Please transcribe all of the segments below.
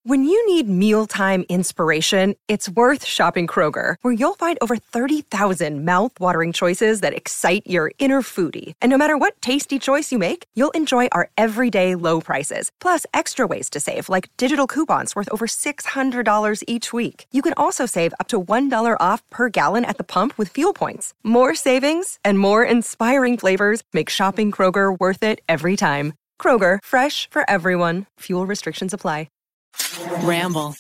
When you need mealtime inspiration, it's worth shopping Kroger, where you'll find over 30,000 mouth-watering choices that excite your inner foodie. And no matter what tasty choice you make, you'll enjoy our everyday low prices, plus extra ways to save, like digital coupons worth over $600 each week. You can also save up to $1 off per gallon at the pump with fuel points. More savings and more inspiring flavors make shopping Kroger worth it every time. Kroger, fresh for everyone. Fuel restrictions apply. Ramble.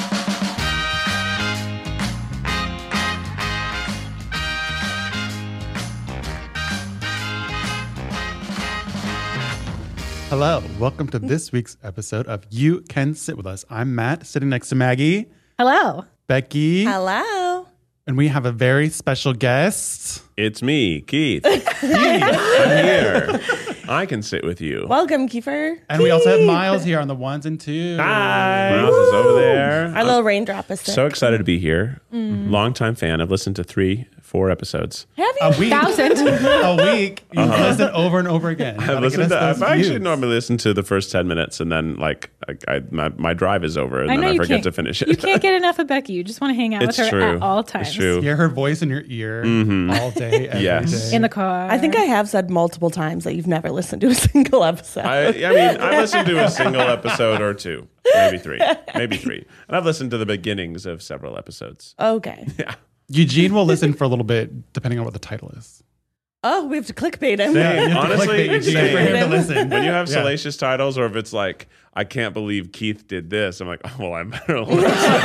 Hello, welcome to this week's episode of You Can Sit With Us. I'm Matt, sitting next to Maggie. Hello. Becky. Hello. And we have a very special guest. It's me, Keith. I'm here. I can sit with you. Welcome, Kiefer. And we also have Miles here on the ones and twos. Hi. Miles is over there. Our little raindrop is sick. So excited to be here. Longtime fan. I've listened to 3-4 episodes. Have you? A week. A week. You listen over and over again. I've actually normally listened to the first 10 minutes and then my drive is over and then I forget to finish it. You can't get enough of Becky. You just want to hang out with her at all times. It's true. Hear her voice in your ear all day, every day. In the car. I think I have said multiple times that you've never listened to a single episode. I mean, I listened to a single episode or two, maybe three. And I've listened to the beginnings of several episodes. Okay. Yeah. Eugene will listen for a little bit, depending on what the title is. Oh, we have to clickbait him. Same. Honestly, for him to listen. When you have salacious titles, or if it's like, I can't believe Keith did this, I'm like, oh, well, I better listen.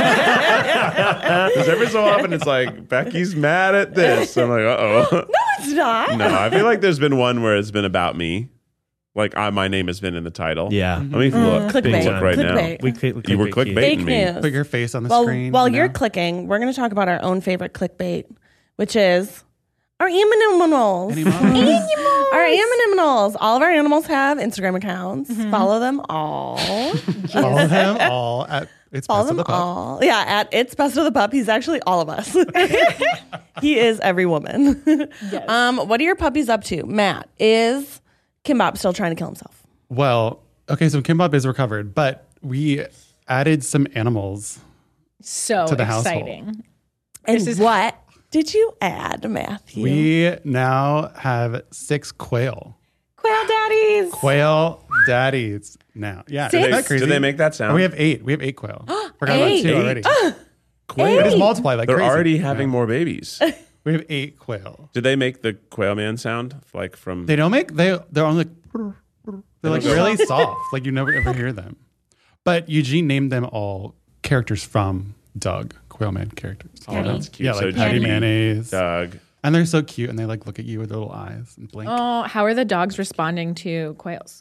Because every so often it's like, Becky's mad at this. I'm like, uh-oh. No, it's not. No, I feel like there's been one where it's been about me. Like, my name has been in the title. Yeah. Let me look. Clickbait. Look right Clickbait. now. You were clickbaiting Fake me. news. Put your face on the Well, screen. while you're clicking, we're going to talk about our own favorite clickbait, which is our animals. Our animals. All of our animals have Instagram accounts. Follow them all. Follow them all at It's Follow Best of them the Pup. all. Yeah, at It's Best of the Pup. He's actually all of us. He is every woman. Yes. What are your puppies up to? Matt, is Kimbop still trying to kill himself? Well, okay, so Kimbop is recovered, but we added some animals. So to the exciting. household. And what did you add, Matthew? We now have 6 quail. Quail daddies. Quail daddies now. Yeah, isn't that crazy? Do they make that sound? We have 8. We have 8 quail. Forgot about 2 already. Quail. They just multiply like They're crazy. already having more babies. We have 8 quail. Did they make the quail man sound like from? They don't make. They're only like. They're like really soft. Like you never ever hear them. But Eugene named them all characters from Doug, Quailman characters. Oh, that's cute. Yeah, So like Patty Judy, Mayonnaise. Doug. And they're so cute, and they like look at you with their little eyes and blink. Oh, how are the dogs responding to quails?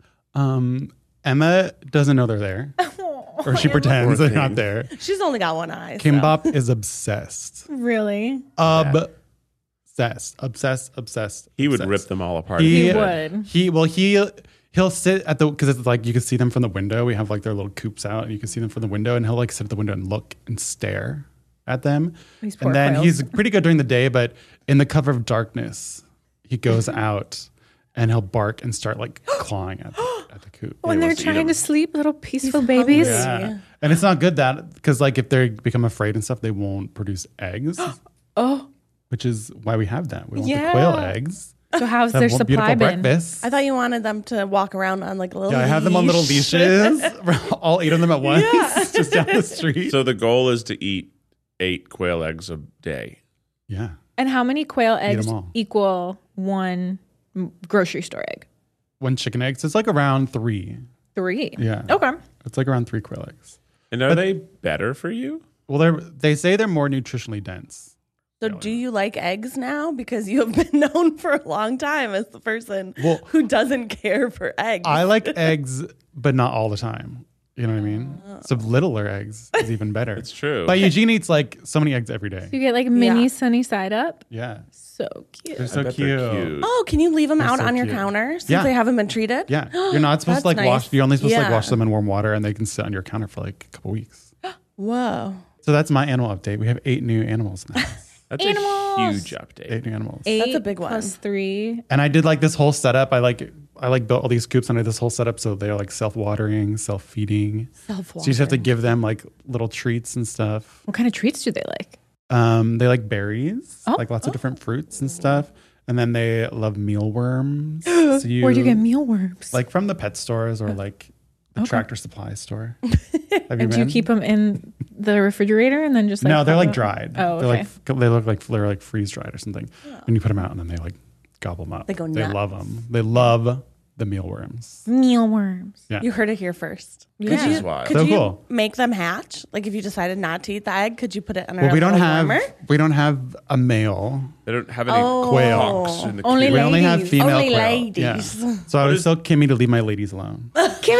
Emma doesn't know they're there, or she pretends they're not there. She's only got one eye. Kimbop is obsessed. Really? Obsessed. He would obsessed. rip them all apart. He would. He'll sit at the, because it's like you can see them from the window. We have like their little coops out, and you can see them from the window. And he'll like sit at the window and look and stare at them. These poor And then quails. he's pretty good during the day, but in the cover of darkness, he goes out and he'll bark and start like clawing at the coop. When they're wants to eat trying them. to sleep, little peaceful babies. Yeah. And it's not good that, because like if they become afraid and stuff, they won't produce eggs. Oh, Which is why we have that. We want the Yeah. quail eggs. so how's Have their one supply beautiful been? breakfast. I thought you wanted them to walk around on like a little Yeah, I have them on little leash. leashes, all 8 of them at once, just down the street. So the goal is to eat 8 quail eggs a day. Yeah. And how many quail 'em eggs all. equal one grocery store egg? 1 chicken egg. So it's like around 3. 3. Yeah. Okay. It's like around 3 quail eggs. And are they better for you? Well, they say they're more nutritionally dense. So do you like eggs now? Because you have been known for a long time as the person who doesn't care for eggs. I like eggs, but not all the time. You know what I mean? So littler eggs is even better. It's true. But Eugene eats like so many eggs every day. You get like mini Yeah. sunny side up. Yeah. So cute. They're so Bet cute. they're cute. Oh, can you leave them out so on your cute. counter since Yeah. they haven't been treated? Yeah. You're not supposed to like That's wash. nice. You're only supposed to like Yeah. wash them in warm water, and they can sit on your counter for like a couple weeks. Whoa. So that's my animal update. We have 8 new animals now. That's Animals. a huge update. 8 new animals. 8 a big one. plus 3. And I did like this whole setup. I I like built all these coops under this whole setup so they're like self-watering, self-feeding. Self-watering. So you just have to give them like little treats and stuff. What kind of treats do they like? They like berries, Oh. like lots of different fruits and stuff. And then they love mealworms. So Where do you get mealworms? Like from the pet stores or like the Tractor Supply store. Have and do you been? keep them in the refrigerator and then just like No, they're pop like them? dried. Oh, They're okay. like they look like they're like freeze dried or something. And you put them out and then they like gobble them up. They go They nuts. love them. They love the mealworms. Mealworms. Yeah. You heard it here first. Yeah. Could This you, is wild. could So you cool. make them hatch? Like if you decided not to eat the egg, could you put it under Well, a little warmer? we don't have a male. They don't have any Quail. hawks in the Only coop. We only have ladies. female Only quail. ladies. Yeah. So I always tell Kimmy to leave my ladies alone.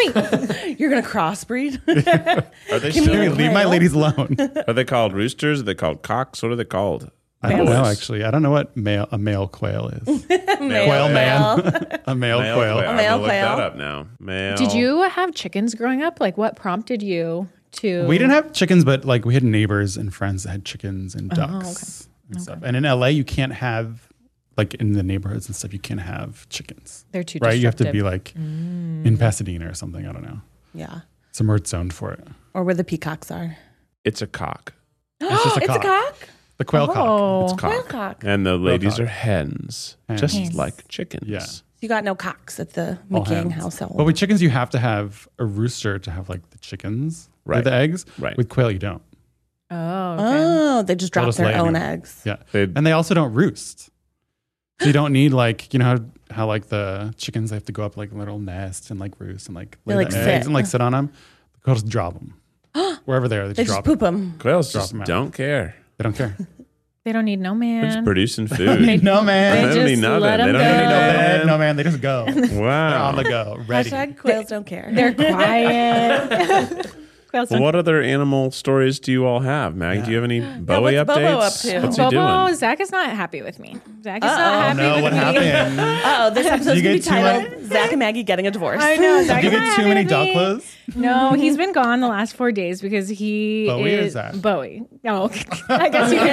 Kimmy. You're going to crossbreed? Are they Kimmy, still, Leave my Quail. ladies alone. are they called roosters? Are they called cocks? What are they called? I don't know Quails. actually. I don't know what a male quail is. Male Quail man. quail. A male Male quail. quail. I'm male gonna look quail. that up now. Male. Did you have chickens growing up? Like what prompted you to We didn't have chickens, but like we had neighbors and friends that had chickens and ducks and stuff. And in LA, you can't have like in the neighborhoods and stuff. You can't have chickens. They're too right. You have to destructive. be like in Pasadena or something. I don't know. Yeah. Somewhere it's zoned for it. Or where the peacocks are. It's a cock. It's just a It's cock. a cock? The quail cock. Oh. It's Quail cock. cock. And the ladies cock. are hens, Hens. just Hens. like chickens. Yeah. You got no cocks at the All McGing hens. household. But with chickens, you have to have a rooster to have like the chickens, Right. the eggs. Right. With quail, you don't. Oh, okay. Oh, they just They'll drop just lay their own anywhere. eggs. Yeah. They- And they also don't roost. So you don't need like, you know how like the chickens, they have to go up like a little nest and like roost and like lay They, like, the sit. eggs and like sit on them. The quails just drop them. Wherever they are, they They just just drop poop them. them. Quails Drop just 'em out. don't care. They don't care. They don't need no They're just man. producing food. No, man. They They don't need just nothing. let They 'em don't go. need No, no man. man. No, man. They just go. They're Wow. on the go. Ready. Hashtag quails don't care. They're quiet. Quails Well, don't- what other animal stories do you all have? Mag, do you have any Bowie what's updates? Bobo up to? What's he Bobo, doing? Zach is not happy with me. Zach is Uh-oh. not happy No, with what me. happened? Oh, this episode's You going to be get too much- titled Zach and Maggie Getting a Divorce. I know. Zach Did you is not get too happy many with dog me. clothes? No, he's been gone the last 4 days because he Bowie or is Zach? Bowie. Oh, I guess you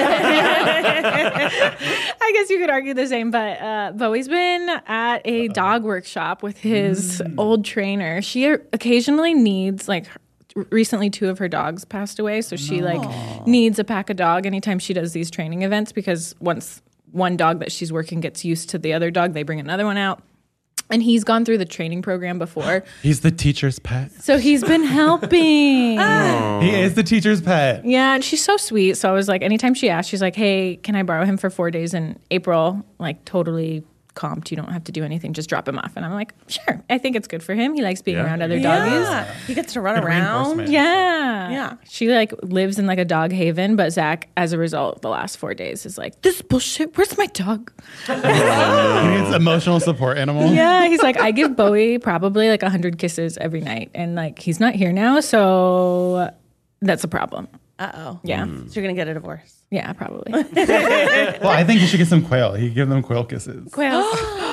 could. I guess you could argue the same, but Bowie's been at a dog workshop with his old trainer. She occasionally needs like. Recently, 2 of her dogs passed away, so she like needs a pack of dog anytime she does these training events because once one dog that she's working gets used to the other dog, they bring another one out. And he's gone through the training program before. He's the teacher's pet. So he's been helping. He is the teacher's pet. Yeah, and she's so sweet. So I was like, anytime she asked, she's like, hey, can I borrow him for 4 days in April? Like, totally comped. You don't have to do anything. Just drop him off. And I'm like, sure. I think it's good for him. He likes being Yeah. around other doggies. Yeah. He gets to run Good around. reinforcement. Yeah. Yeah. She like lives in like a dog haven, but Zach, as a result, the last 4 days is like, this bullshit. Where's my dog? He needs emotional support animal. Yeah. He's like, I give Bowie probably like 100 kisses every night. And like, he's not here now. So that's a problem. Uh-oh. Yeah. So you're going to get a divorce. Yeah, probably. Well, I think you should get some quail. He give them quail kisses. Quails.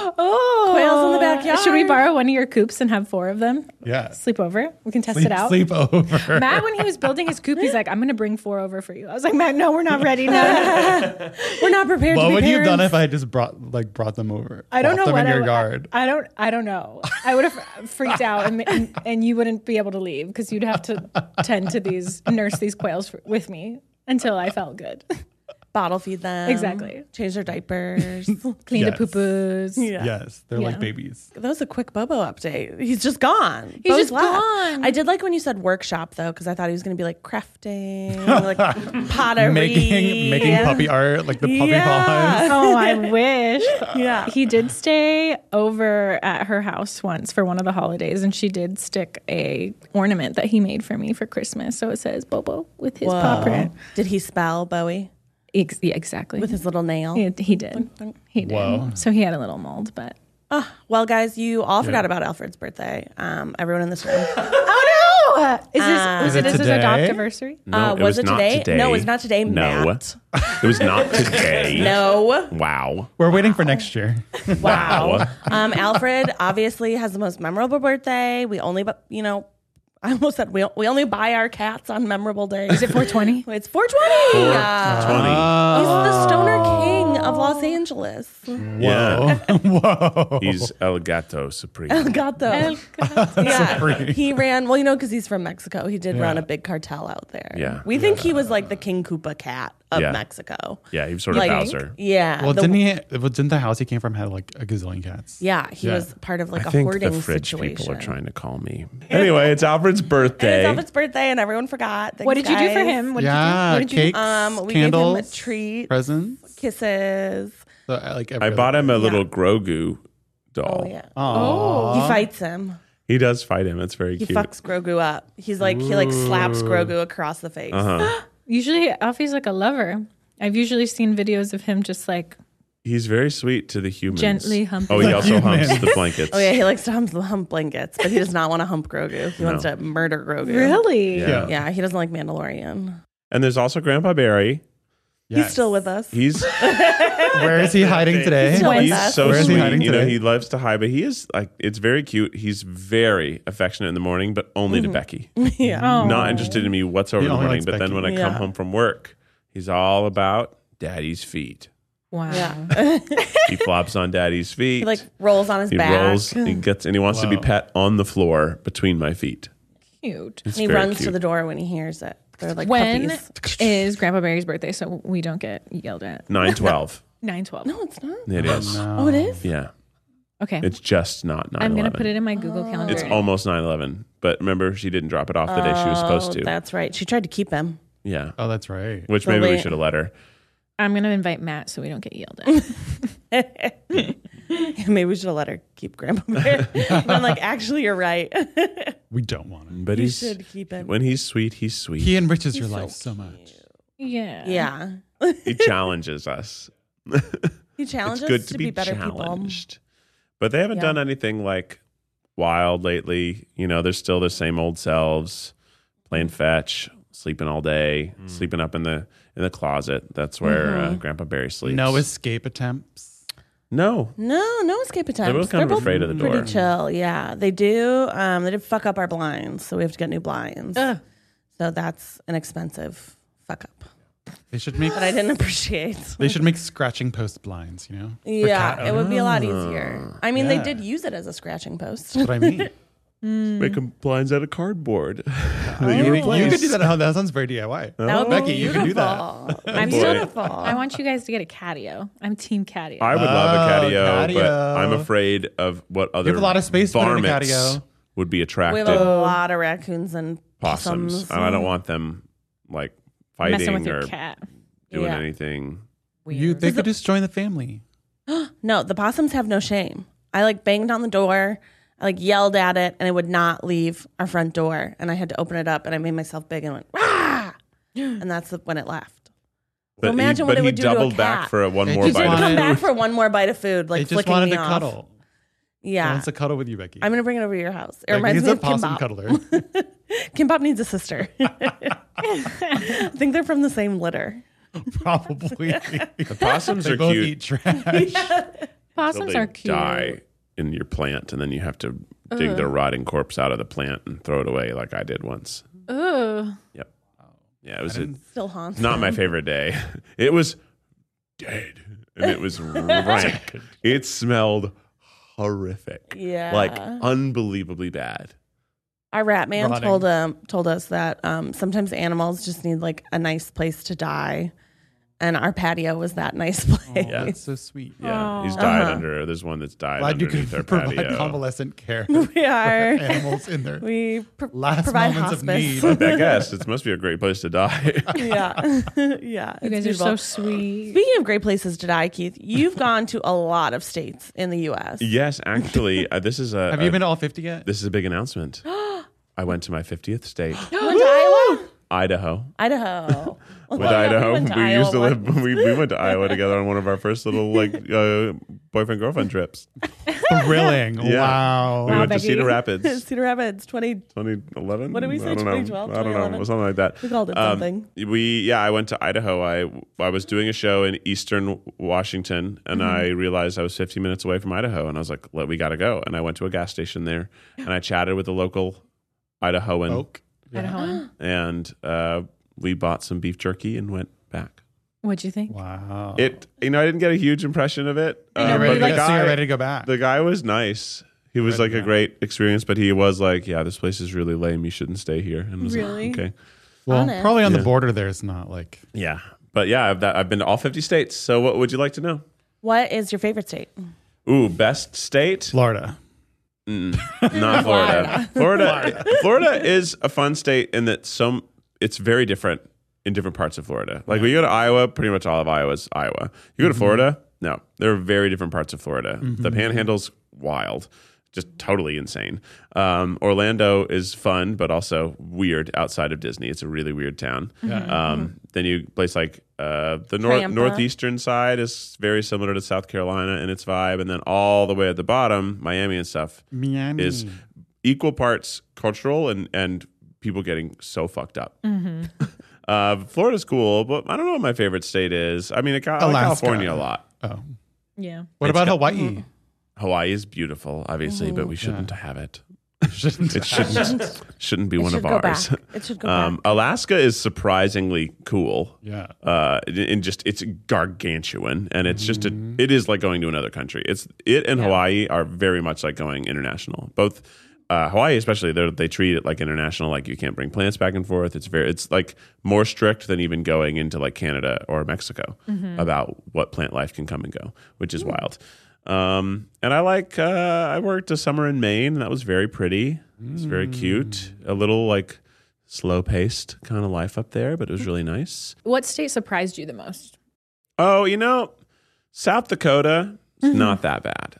Oh. Quails in the backyard. Should we borrow one of your coops and have 4 of them? Yeah. Sleep over. We can test it out. Sleep over. Matt, when he was building his coop, he's like, I'm going to bring 4 over for you. I was like, Matt, no, we're not ready. No. We're not prepared What to be would you have done parents. if I just brought them over? I don't know Walked what them in I your would- yard. I don't know. I would have freaked out and you wouldn't be able to leave because you'd have to tend to nurse these quails with me until I felt good. Bottle feed them. Exactly. Change their diapers. Clean Yes. the poo-poos. Yeah. Yes, they're Yeah. like babies. That was a quick Bobo update. He's just gone. He's Bo's just left. gone. I did like when you said workshop though, because I thought he was going to be like crafting, like pottery, Making puppy art, like the puppy Yeah. paws. Oh, I wish. Yeah. He did stay over at her house once for one of the holidays, and she did stick a ornament that he made for me for Christmas. So it says Bobo with his paw print. Did he spell Bowie Yeah, exactly. with his little nail? he did. He did. Whoa. So he had a little mold, but Well, guys, you all forgot about Alfred's birthday. Everyone in this room. oh no! Is it this his today? adoptiversary? No, was it not today? No, it's not today, No, Matt. it was not today. No. Wow. We're waiting for next year. Wow. Alfred obviously has the most memorable birthday. We only, I almost said we only buy our cats on memorable days. Is it 420? It's 420. 420. He's the stoner king of Los Angeles. Yeah. Whoa. He's El Gato Supreme. El Gato. El Gato. Yeah, Supreme. he ran. Well, because he's from Mexico, he did Yeah. run a big cartel out there. Yeah. we think he was like the King Koopa cat of Yeah. Mexico. Yeah, he was sort of Like, Bowser. Yeah, Well, the- didn't the house he came from had like a gazillion cats? yeah, he Yeah. was part of like I a think hoarding the fridge situation. people are trying to call me. Anyway, it's Alfred's And birthday. it's Alfred's birthday, and everyone forgot. Thanks, What did you do for guys. him? What Yeah, did you do? cakes, We candles, gave him a treat, presents. kisses. So, like I bought him a little Grogu doll. Oh yeah, Oh, he fights him. He does fight him. It's very He cute. fucks Grogu up. He's like he slaps Grogu across the face. Usually, Alfie's like a lover. I've usually seen videos of him just like He's very sweet to the humans. Gently humping. Oh, he The also humps humans. the blankets. Oh yeah, he likes to hump blankets, but he does not want to hump Grogu. He wants to murder Grogu. really. Yeah. Yeah, he doesn't like Mandalorian. And there's also Grandpa Barry. He's still with us. He's Where is he hiding today? Still with he's us. so Where is he sweet. hiding You know, today? he loves to hide, but he is like it's very cute. He's very affectionate in the morning, but only to Becky. Yeah. Oh. Not interested in me whatsoever He in the only morning. likes But then Becky. when I Yeah. come home from work, he's all about Daddy's feet. Wow. Yeah. He flops on Daddy's feet. He like rolls on his He back. rolls. He gets and he wants to be pet on the floor between my feet. Cute. It's He very runs cute. to the door when he hears it. They're like When puppies. is Grandpa Barry's birthday so we don't get yelled at? 9/12. 9/12. No, it's not. It is. Oh, it is? Yeah. Okay. It's just not 9/11. I'm going to put it in my Google Calendar. It's almost 9/11, but remember she didn't drop it off the day she was supposed to. That's right. She tried to keep him. Yeah. Oh, that's right. Which So maybe we wait. should have let her. I'm going to invite Matt so we don't get yelled at. Maybe we should have let her keep Grandpa Bear. But I'm like, actually, you're right. We don't want him. But You he's should keep him. when he's sweet, he's sweet. He enriches your life so much. Yeah. Yeah. He challenges us. He It's challenges good us to to be be better challenged. But they haven't Yeah. done anything like wild lately. You know, they're still their same old selves, playing fetch, sleeping all day, sleeping up in the closet. That's where Grandpa Barry sleeps. No escape attempts. No. people. No escape attempts. both kind of afraid of the door. Pretty chill. Yeah, they do. They did fuck up our blinds, so we have to get new blinds. So that's an expensive fuck up They should make. that I didn't appreciate. They should make scratching post blinds. You know. For Yeah, cat it would be a lot Oh. easier. I mean, they Yeah. did use it as a scratching post. That's what I mean. Make them blinds out of cardboard. You could do that at home. That sounds very DIY. That would be Becky, you can do that. beautiful. I'm boy. Beautiful. I want you guys to get a catio. I'm team catio. I would love a catio, but catio. I'm afraid of what other have a lot of space to put in a varmints catio. would be we attracted. have a lot of raccoons and Possums. possums. And I don't want them like Messing fighting with your or cat. doing Yeah. anything. They could just join the family. No, the possums have no shame. I like banged on the door. I like yelled at it, and it would not leave our front door. And I had to open it up, and I made myself big and went rah, and that's when it left. But imagine what it would do to a doubled back cat. for one It more just bite. wanted- Come back for one more bite of food, like They just flicking wanted me to off. cuddle. Yeah, Wants to cuddle with you, Becky. I'm gonna bring it over to your house. It Becky reminds is me a of possum Kimbap. cuddler. Kimbap needs a sister. I think they're from the same litter. Probably. The possums They are both cute. eat trash. Possums They are cute. die in your plant, and then you have to dig their rotting corpse out of the plant and throw it away, like I did once. Ugh. Yep. Yeah, it was Still haunts. not my favorite day. It was dead, and it was rank. It smelled horrific. Yeah. like unbelievably bad. Our rat man Rotting. told us that sometimes animals just need like a nice place to die, and our patio was that nice place. Yeah. That's so sweet. Yeah, he's died under. There's one that's died Glad you underneath our could provide patio. convalescent care. We are. Animals in their We last provide moments hospice. of need. I guess it must be a great place to die. Yeah, yeah. You it's guys are so beautiful. sweet. Speaking of great places to die, Keith, you've gone to a lot of states in the U.S. Yes, actually, this is a. Have you been to all 50 yet? This is a big announcement. I went to my 50th state, You went to Iowa, Idaho. Idaho. With Idaho, went to we used to Iowa live. We went to Iowa together on one of our first little boyfriend girlfriend trips. Thrilling. Yeah. Wow. We went to Becky. Cedar Rapids, Cedar Rapids, 2011. What did we say, I don't know. 2012, I don't know. 2011? Something like that. We called it something. I went to Idaho. I was doing a show in Eastern Washington, and I realized I was 15 minutes away from Idaho, and I was like, we got to go. And I went to a gas station there, and I chatted with the local Idahoan. Oak. Idahoan. And we bought some beef jerky and went back. What'd you think? Wow. I didn't get a huge impression of it. know, You're But ready, the so you're ready guy, to go back. the guy was nice. He was like a great experience, but he was like, yeah, this place is really lame. You shouldn't stay here. And I was Really? like, okay. Well, Honest. probably on the border there's not like. Yeah. But yeah, I've been to all 50 states. So what would you like to know? What is your favorite state? Ooh, best state? Florida. Not Florida. Florida is a fun state in that it's very different in different parts of Florida. Like when you go to Iowa, pretty much all of Iowa is Iowa. You go to Florida, no, there are very different parts of Florida. The Panhandle's wild, just totally insane. Orlando is fun, but also weird outside of Disney. It's a really weird town. Then you place like the Tampa. northeastern side is very similar to South Carolina in its vibe, and then all the way at the bottom, Miami and stuff Miami. is equal parts cultural and people getting so fucked up. Florida's cool, but I don't know what my favorite state is. I mean, I like California a lot. Oh. Yeah. What about Hawaii? Hawaii is beautiful, obviously, but we shouldn't have it. Shouldn't It shouldn't be one should of go ours. back. It should go back. Alaska is surprisingly cool. Yeah. And just it's gargantuan, and it's just it is like going to another country. It and Hawaii are very much like going international. Both Hawaii, especially, they treat it like international. Like you can't bring plants back and forth. It's like more strict than even going into like Canada or Mexico about what plant life can come and go, which is wild. And I worked a summer in Maine, and that was very pretty. It was very cute. A little like slow paced kind of life up there, but it was really nice. What state surprised you the most? Oh, South Dakota is not that bad.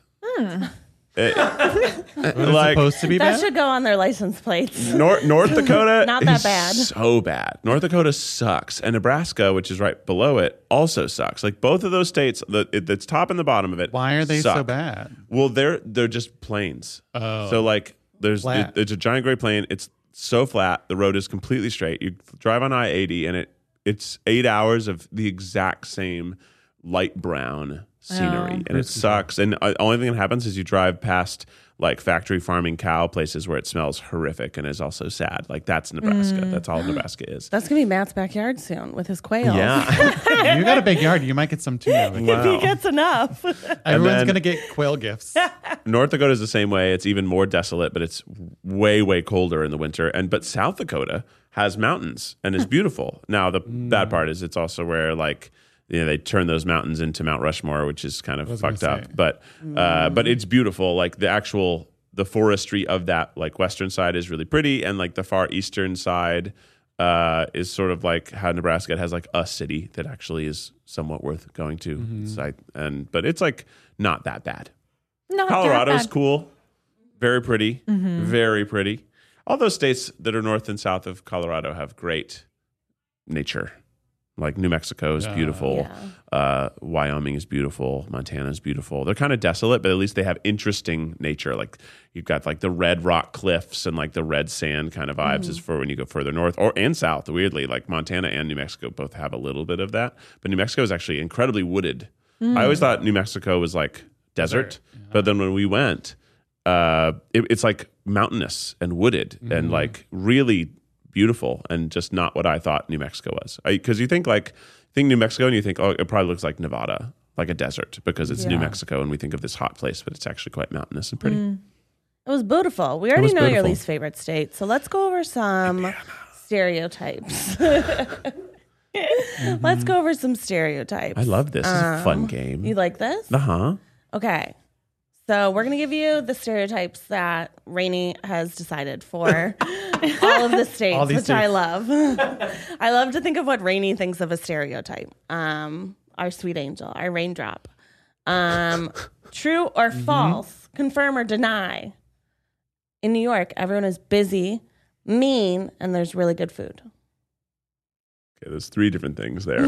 Was it Like supposed to be That bad? should go on their license plates. North Dakota Not that is bad. so bad. North Dakota sucks, and Nebraska, which is right below it, also sucks. Like both of those states, that's top and the bottom of it. Why are they so suck. bad? Well, they're just plains. Oh. So like there's Flat. it's a giant Great Plain. It's so flat. The road is completely straight. You drive on I-80, and it's 8 hours of the exact same light brown scenery, and it sucks. And the only thing that happens is you drive past like factory farming cow places where it smells horrific and is also sad. Like that's Nebraska. That's all Nebraska is. That's going to be Matt's backyard soon with his quails. Yeah. You got a big yard. You might get some too. If he gets enough. Everyone's then- going to get quail gifts. North Dakota is the same way. It's even more desolate, but it's way, way colder in the winter. But South Dakota has mountains and is beautiful. Now the bad part is it's also where like they turn those mountains into Mount Rushmore, which is kind of fucked up. say. But it's beautiful. Like the forestry of that like western side is really pretty, and like the far eastern side is sort of like how Nebraska has like a city that actually is somewhat worth going to. But it's like not that bad. Not Colorado's that bad. cool, very pretty, very pretty. All those states that are north and south of Colorado have great nature. Like New Mexico is beautiful. Wyoming is beautiful. Montana is beautiful. They're kind of desolate, but at least they have interesting nature. Like you've got like the red rock cliffs and like the red sand kind of vibes is for when you go further north and south. Weirdly, like Montana and New Mexico both have a little bit of that. But New Mexico is actually incredibly wooded. I always thought New Mexico was like desert. But then when we went, it's like mountainous and wooded and like really beautiful, and just not what I thought New Mexico was. Because you think New Mexico and you think, oh, it probably looks like Nevada, like a desert, because it's New Mexico and we think of this hot place, but it's actually quite mountainous and pretty. It was beautiful. We already was know your beautiful. least favorite state, so let's go over some stereotypes. Let's go over some stereotypes. I love this. It's a fun game. You like this? Uh-huh. Okay. So we're going to give you the stereotypes that Rainey has decided for all of the states, All these which I states. love. I love to think of what Rainey thinks of a stereotype. Our sweet angel, our raindrop. True or false, confirm or deny. In New York, everyone is busy, mean, and there's really good food. Okay, there's 3 different things there.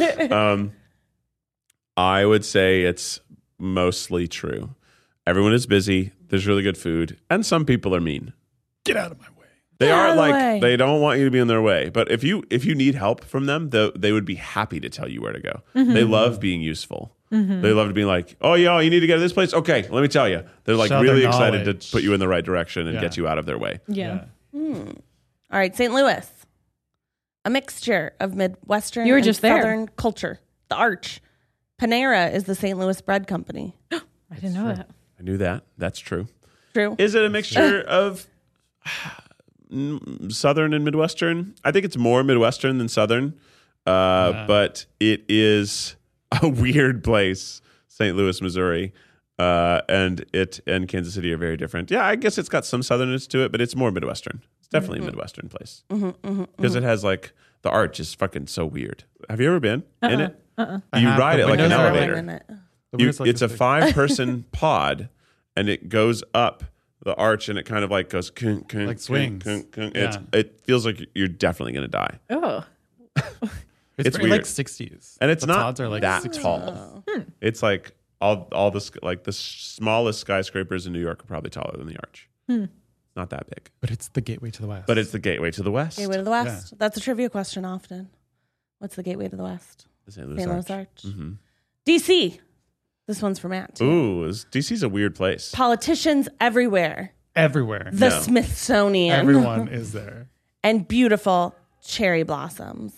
I would say it's mostly true. Everyone is busy. There's really good food, and some people are mean. Get out of my way. They Get out are of the like way. they don't want you to be in their way. But if you need help from them, they would be happy to tell you where to go. They love being useful. They love to be like, oh yeah, you need to go to this place. Okay, let me tell you. They're like Share really their excited knowledge. to put you in the right direction and Yeah. get you out of their way. Yeah. All right, St. Louis. A mixture of Midwestern You were and just there. Southern culture. The Arch. Panera is the St. Louis bread company. I didn't know that. I knew that. That's true. True. Is it a mixture of Southern and Midwestern? I think it's more Midwestern than Southern, but it is a weird place, St. Louis, Missouri. And it and Kansas City are very different. Yeah, I guess it's got some Southernness to it, but it's more Midwestern. It's definitely a Midwestern place because it has like the Arch is fucking so weird. Have you ever been in it? You ride it like an windows are elevator. In it. It's a 5-person pod, and it goes up the arch, and it kind of like goes Like swings. It feels like you're definitely going to die, Oh. It's very weird. like 60s. and it's The not pods are like that 60s. tall. It's like all the like the smallest skyscrapers in New York are probably taller than the arch. Not that big, But it's the gateway to the west. but it's the gateway to the west. Gateway to the West. That's a trivia question often. What's the gateway to the West? The St. Louis St. Louis Arch. Arch. DC. This one's for Matt. Too. Ooh, DC's a weird place. Politicians everywhere. everywhere. The No. Smithsonian. Everyone is there. And beautiful cherry blossoms.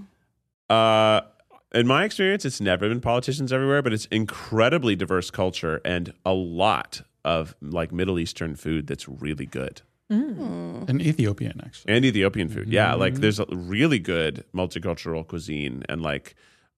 In my experience, it's never been politicians everywhere, but it's incredibly diverse culture and a lot of like Middle Eastern food that's really good. And Ethiopian, actually. And Ethiopian food. Yeah, like there's a really good multicultural cuisine and like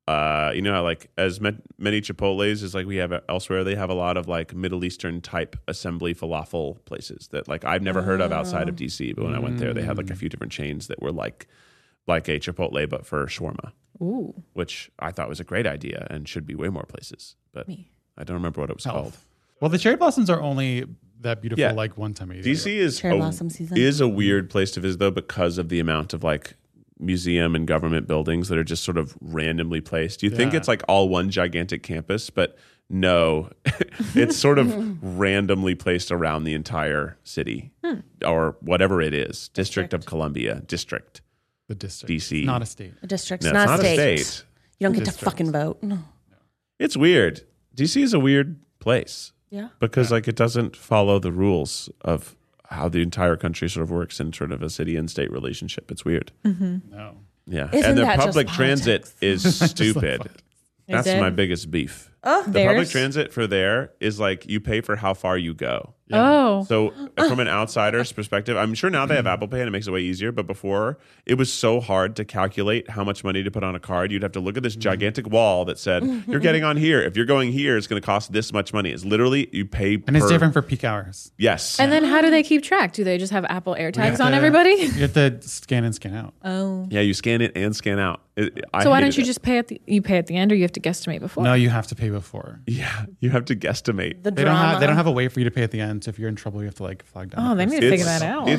you know how like as many Chipotles as like we have elsewhere, they have a lot of like Middle Eastern type assembly falafel places that like I've never heard of outside of DC, but when I went there they had like a few different chains that were like a Chipotle but for shawarma. Ooh. Which I thought was a great idea and should be way more places. But I don't remember what it was called. Well, the cherry blossoms are only that beautiful Yeah. like one time a year. DC is Cherry blossom season. is a weird place to visit though because of the amount of like museum and government buildings that are just sort of randomly placed. You think Yeah. it's like all one gigantic campus, but no, it's sort of randomly placed around the entire city or whatever it is. District of Columbia, district. The district. DC. Not a state. A district, No, not, it's not state. a state. You don't get District. to fucking vote. No. It's weird. DC is a weird place. Yeah. Because like it doesn't follow the rules of how the entire country sort of works in sort of a city and state relationship. It's weird. No. Yeah. Isn't and their that just public transit politics? is stupid. That's it? my biggest beef. Oh, The public Theirs? transit for there is like you pay for how far you go. Oh. So from an outsider's perspective, I'm sure now they have Apple Pay and it makes it way easier. But before, it was so hard to calculate how much money to put on a card. You'd have to look at this gigantic wall that said, you're getting on here. If you're going here, it's going to cost this much money. It's literally you pay And it's per- different for peak hours. Yes. And then how do they keep track? Do they just have Apple AirTags on to- everybody? You have to scan in, scan out. Oh. Yeah, you scan it and scan out. So why don't you just pay at the end or you have to guesstimate before? No, you have to pay before. Yeah, you have to guesstimate. The They drama. don't have a way for you to pay at the end. So if you're in trouble, you have to like flag down. Oh, the they person. need to figure that out.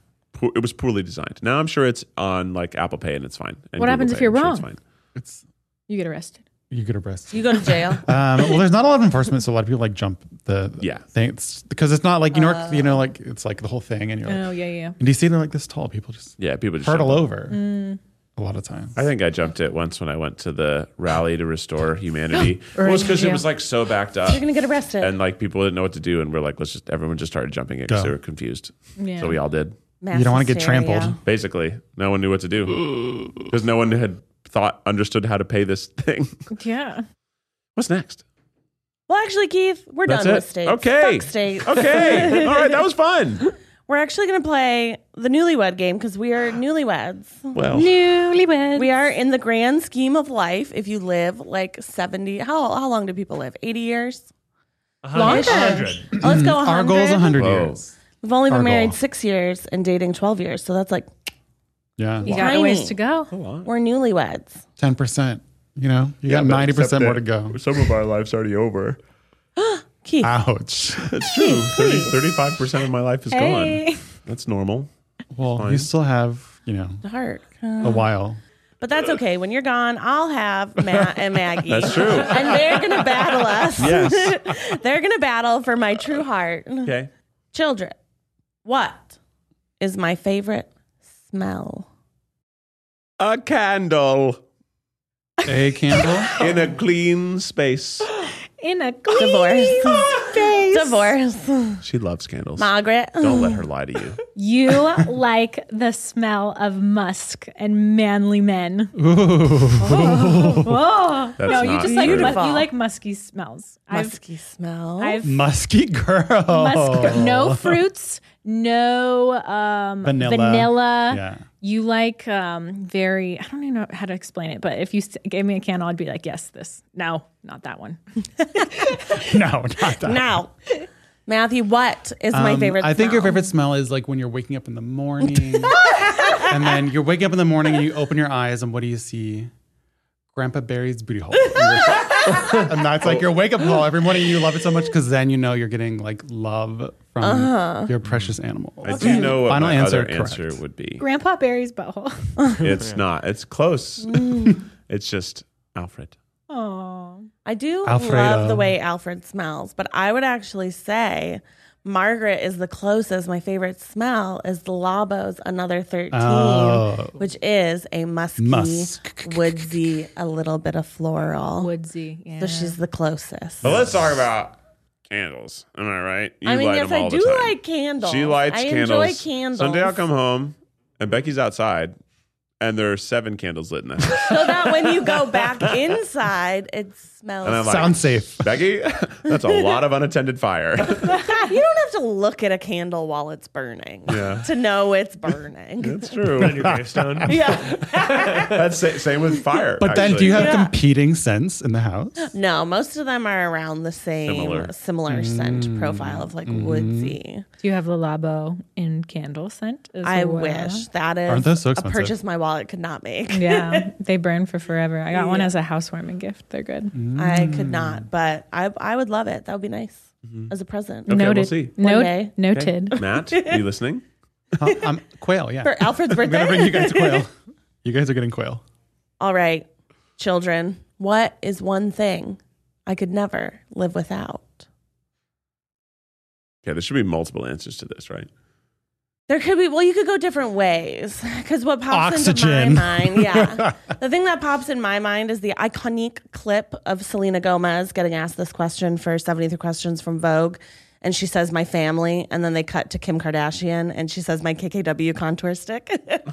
It was poorly designed. Now I'm sure it's on like Apple Pay and it's fine. And What happens Google if Pay, you're I'm sure wrong? It's fine. It's You get arrested. you get arrested. You go to jail. Well, there's not a lot of enforcement, so a lot of people like jump the Yeah. things because it's not like New York. You know, like it's like the whole thing, and you're like, Oh, yeah. in DC they're like this tall. People just Yeah, people just hurtle jump. over a lot of times. I think I jumped it once when I went to the rally to restore humanity. Well, it's because it was like so backed up. You're going to get arrested. And like people didn't know what to do, and we're like, everyone just started jumping it because Go. they were confused. Yeah. So we all did. Mass You don't want to get hysteria. trampled. Basically, no one knew what to do because no one had understood how to pay this thing. Yeah. What's next? Well, actually, Keith, we're That's done it? with states. Okay. Fuck states. Okay, all right, that was fun. We're actually going to play the newlywed game because we are newlyweds. Well, Newlyweds. We are in the grand scheme of life. If you live like 70, how long do people live? 80 years? Longer. Let's go 100. Our goal is 100 Whoa. years. We've only been Our married goal. 6 years and dating 12 years. So that's like, Yeah, You got a ways to go. we're newlyweds. 10%. You know, you got 90% more to go. Some of our life's already over. Keith. Ouch. That's true. 35% of my life is Hey. gone. That's normal. Well, you still have, you know, Heart. a while. But that's okay. When you're gone, I'll have Matt and Maggie. That's true. And they're going to battle us. Yes. They're going to battle for my true heart. Okay. Children, what is my favorite smell? A candle A candle. in a clean space. In a clean Divorce. space. Divorce. She loves candles. Margaret. Don't let her lie to you. You like the smell of musk and manly men. Whoa. That's No, you not just like true. you like musky smells. Musky smell. I've Musky girl. no fruits, no vanilla. Yeah. You like very, I don't even know how to explain it, but if you gave me a candle, I'd be like, yes, this. No, not that one. No, not that. Now, Matthew, what is my favorite I think your smell? favorite smell is like when you're waking up in the morning. And then you're waking up in the morning and you open your eyes and what do you see? Grandpa Barry's booty hole. And that's like your wake up call every morning. You love it so much because then you know you're getting like love from your precious animal. I do know what Final my answer, other answer correct. would be. Grandpa Barry's butthole. It's not. It's close. It's just Alfred. Oh. I do Alfredo. love the way Alfred smells, but I would actually say Margaret is the closest. My favorite smell is the Labo's Another 13, Oh. which is a musky, Musk. woodsy, a little bit of floral. Woodsy. Yeah. So she's the closest. But let's talk about candles. Am I right? You I mean, light yes, them I all do the time. like candles. She lights I candles. enjoy candles. Someday I'll come home and Becky's outside and there are 7 candles lit in the house. So that when you go back inside, it smells. And I'm like, Sounds safe. Becky, that's a lot of unattended fire. You don't have to look at a candle while it's burning to know it's burning. That's true. Put it on your gravestone. Yeah. That's same with fire. But then do you have Yeah. competing scents in the house? No, most of them are around the same similar scent profile of like woodsy. Do you have the Labo in candle scent as I well? wish that is Aren't those so a expensive? purchase my wallet could not make. Yeah, they burn for forever. I got one as a housewarming gift. They're good. I could not, but I would love it. That would be nice as a present. Okay, Noted. we'll see. One day. Noted. Matt, are you listening? Quail, yeah. For Alfred's I'm birthday. gonna bring you guys quail. You guys are getting quail. All right, children, what is one thing I could never live without? Okay, there should be multiple answers to this, right? There could be, well, you could go different ways because what pops Oxygen. into my mind, yeah. The thing that pops in my mind is the iconic clip of Selena Gomez getting asked this question for 73 Questions from Vogue. And she says, my family. And then they cut to Kim Kardashian and she says, my KKW contour stick.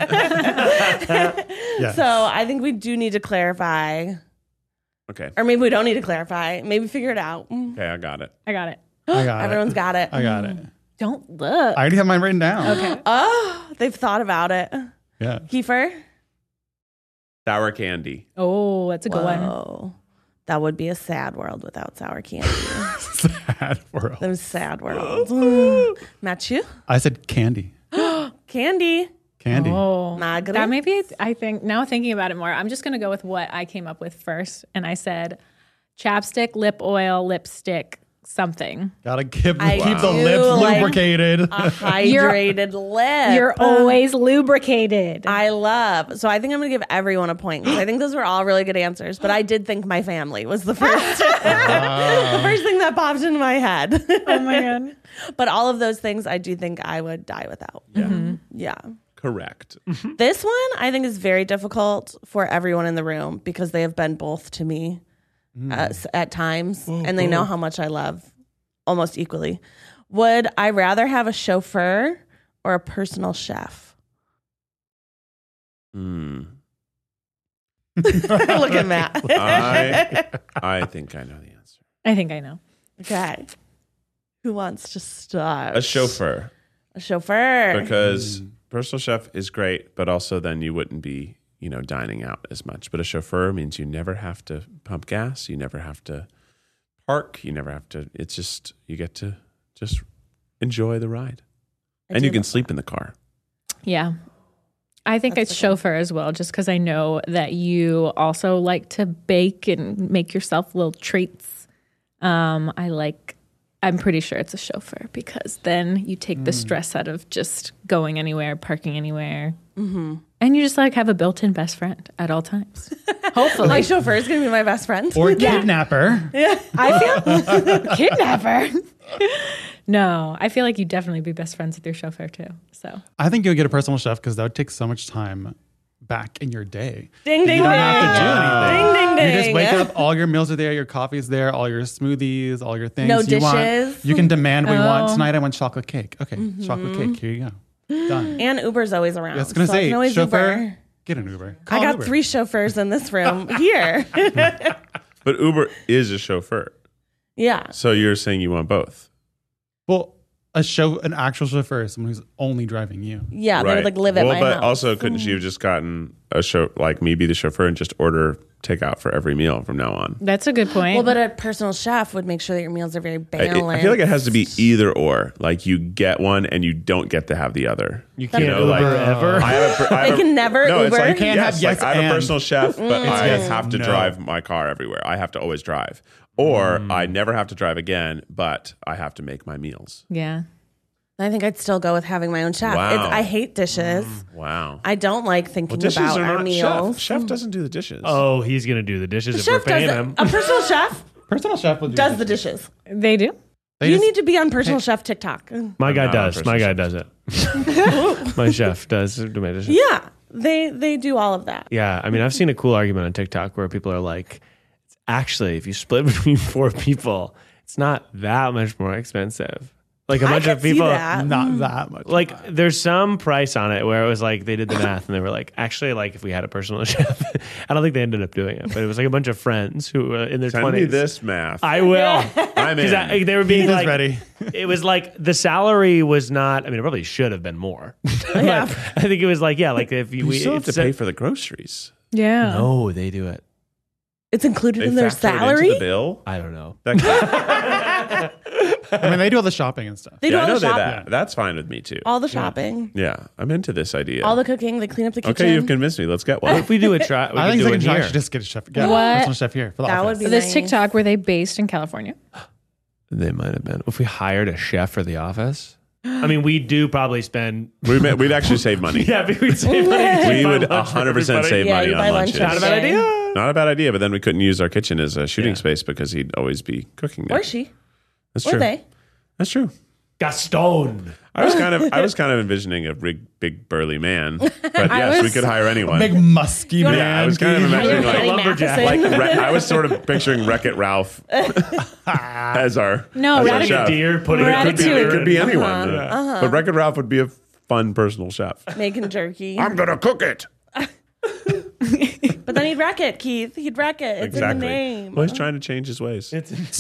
Yes. So I think we do need to clarify, Okay. or maybe we don't need to clarify. Maybe figure it out. Okay, I got it. I got it. I got Everyone's it. got it. I got it. Don't look. I already have mine written down. Okay. Oh, they've thought about it. Yeah. Kiefer? Sour candy. Oh, that's a good one. Whoa. That would be a sad world without sour candy. Sad world. Those sad worlds. Matthew? I said candy. Candy. Candy. Oh, Margaret? that maybe I think now thinking about it more, I'm just gonna go with what I came up with first, and I said chapstick, lip oil, lipstick, something. Gotta keep I the do lips like- lubricated. A hydrated lip. You're always lubricated. I love. So I think I'm going to give everyone a point because I think those were all really good answers. But I did think my family was the first, the first thing that popped into my head. Oh my god. But all of those things I do think I would die without. Yeah. Yeah. Correct. This one I think is very difficult for everyone in the room because they have been both to me at times and they know how much I love almost equally. Would I rather have a chauffeur or a personal chef? Hmm. Look at Matt. I think I know the answer. I think I know. Okay. Who wants to start? A chauffeur. A chauffeur. Because personal chef is great, but also then you wouldn't be, dining out as much. But a chauffeur means you never have to pump gas. You never have to park. You never have to. It's just, you get to just enjoy the ride. And you can sleep in the car. Yeah. I think it's chauffeur as well, just because I know that you also like to bake and make yourself little treats. I'm pretty sure it's a chauffeur because then you take the stress out of just going anywhere, parking anywhere. Mm-hmm. And you just have a built-in best friend at all times. Hopefully. My chauffeur is going to be my best friend. Or kidnapper. I feel kidnapper. No, I feel like you'd definitely be best friends with your chauffeur too. So I think you'll get a personal chef because that would take so much time back in your day. Ding, ding, You don't ding. have to do anything. Ding, ding, ding. You just wake up, all your meals are there, your coffee's there, all your smoothies, all your things. No you want. dishes. You can demand what you want. Tonight I want chocolate cake. Okay, chocolate cake. Here you go. Done. And Uber's always around. I was going to so I say, can always chauffeur, Uber. get an Uber. I Call got Uber. 3 chauffeurs in this room here. But Uber is a chauffeur. Yeah. So you're saying you want both. Well, an actual chauffeur is someone who's only driving you. Yeah, they would like live at my but house. also couldn't she have just gotten a show like me be the chauffeur and just order takeout for every meal from now on? That's a good point. Well, but a personal chef would make sure that your meals are very balanced. I feel like it has to be either or. Like you get one and you don't get to have the other. You can't know, Uber like- ever. They can never no, it's Uber? like, You can't yes, have yes like, I have and. a personal chef, but I yes, have to no. drive my car everywhere. I have to always drive. Or I never have to drive again, but I have to make my meals. yeah. I think I'd still go with having my own chef. Wow. I hate dishes. Wow. I don't like thinking Dishes about are our not meals. Chef doesn't do the dishes. Oh, he's gonna do the dishes if we're Chef does paying it. him. A personal chef Personal chef will do does the dishes. They do. They You just- need to be on personal chef TikTok. My guy not a does. My personal guy does it. My chef does do my dishes. Yeah, they do all of that. Yeah, I mean, I've seen a cool argument on TikTok where people are like, actually, if you split between 4 people, it's not that much more expensive. Like a bunch I of could see people, that. Not that much. like there's some price on it where it was like they did the math and they were like, actually, like if we had a personal chef, I don't think they ended up doing it, but it was like a bunch of friends who were in their Send 20s. me this math. I will. I'm in. They were being He's like, ready. it was like the salary was not. I mean, it probably should have been more. Yeah. I think it was like, yeah, like if You still have to pay for the groceries. Yeah. No, they do it. It's included They in their factor it into salary. the bill. I don't know. That- I mean, they do all the shopping and stuff. They do yeah, I all know the shopping, that. That's fine with me too. all the shopping, Yeah, I'm into this idea. all the cooking. They clean up the kitchen. Okay, you've convinced me. Let's get one. If we do a try, we I could think do second it try here. should just get a chef. Get What? a personal chef here for the That office. would be This nice. TikTok, were they based in California? They might have been. If we hired a chef for the office, I mean, we do probably spend. We'd actually save money. Yeah, we'd save money. We Buy would lunch for 100% everybody. save Yeah, money you buy on lunch lunches. every Not a bad day. idea. Not a bad idea, but then we couldn't use our kitchen as a shooting Yeah. space because he'd always be cooking there. Or she, That's or true. they. That's true. Gaston. I was kind of envisioning a big burly man, but yes, we could hire anyone. Big musky You wanna- man. Yeah, I was kind of imagining Patty like Matheson. I was sort of picturing Wreck-It Ralph as our No, as our Ratatouille. chef. Deer putting Ratatouille. It could be anyone, Uh-huh. but Wreck-It Ralph would be a fun personal chef. making jerky. I'm gonna cook it. But then he'd wreck it, Keith. He'd wreck it. It's in the name. Well, he's trying to change his ways.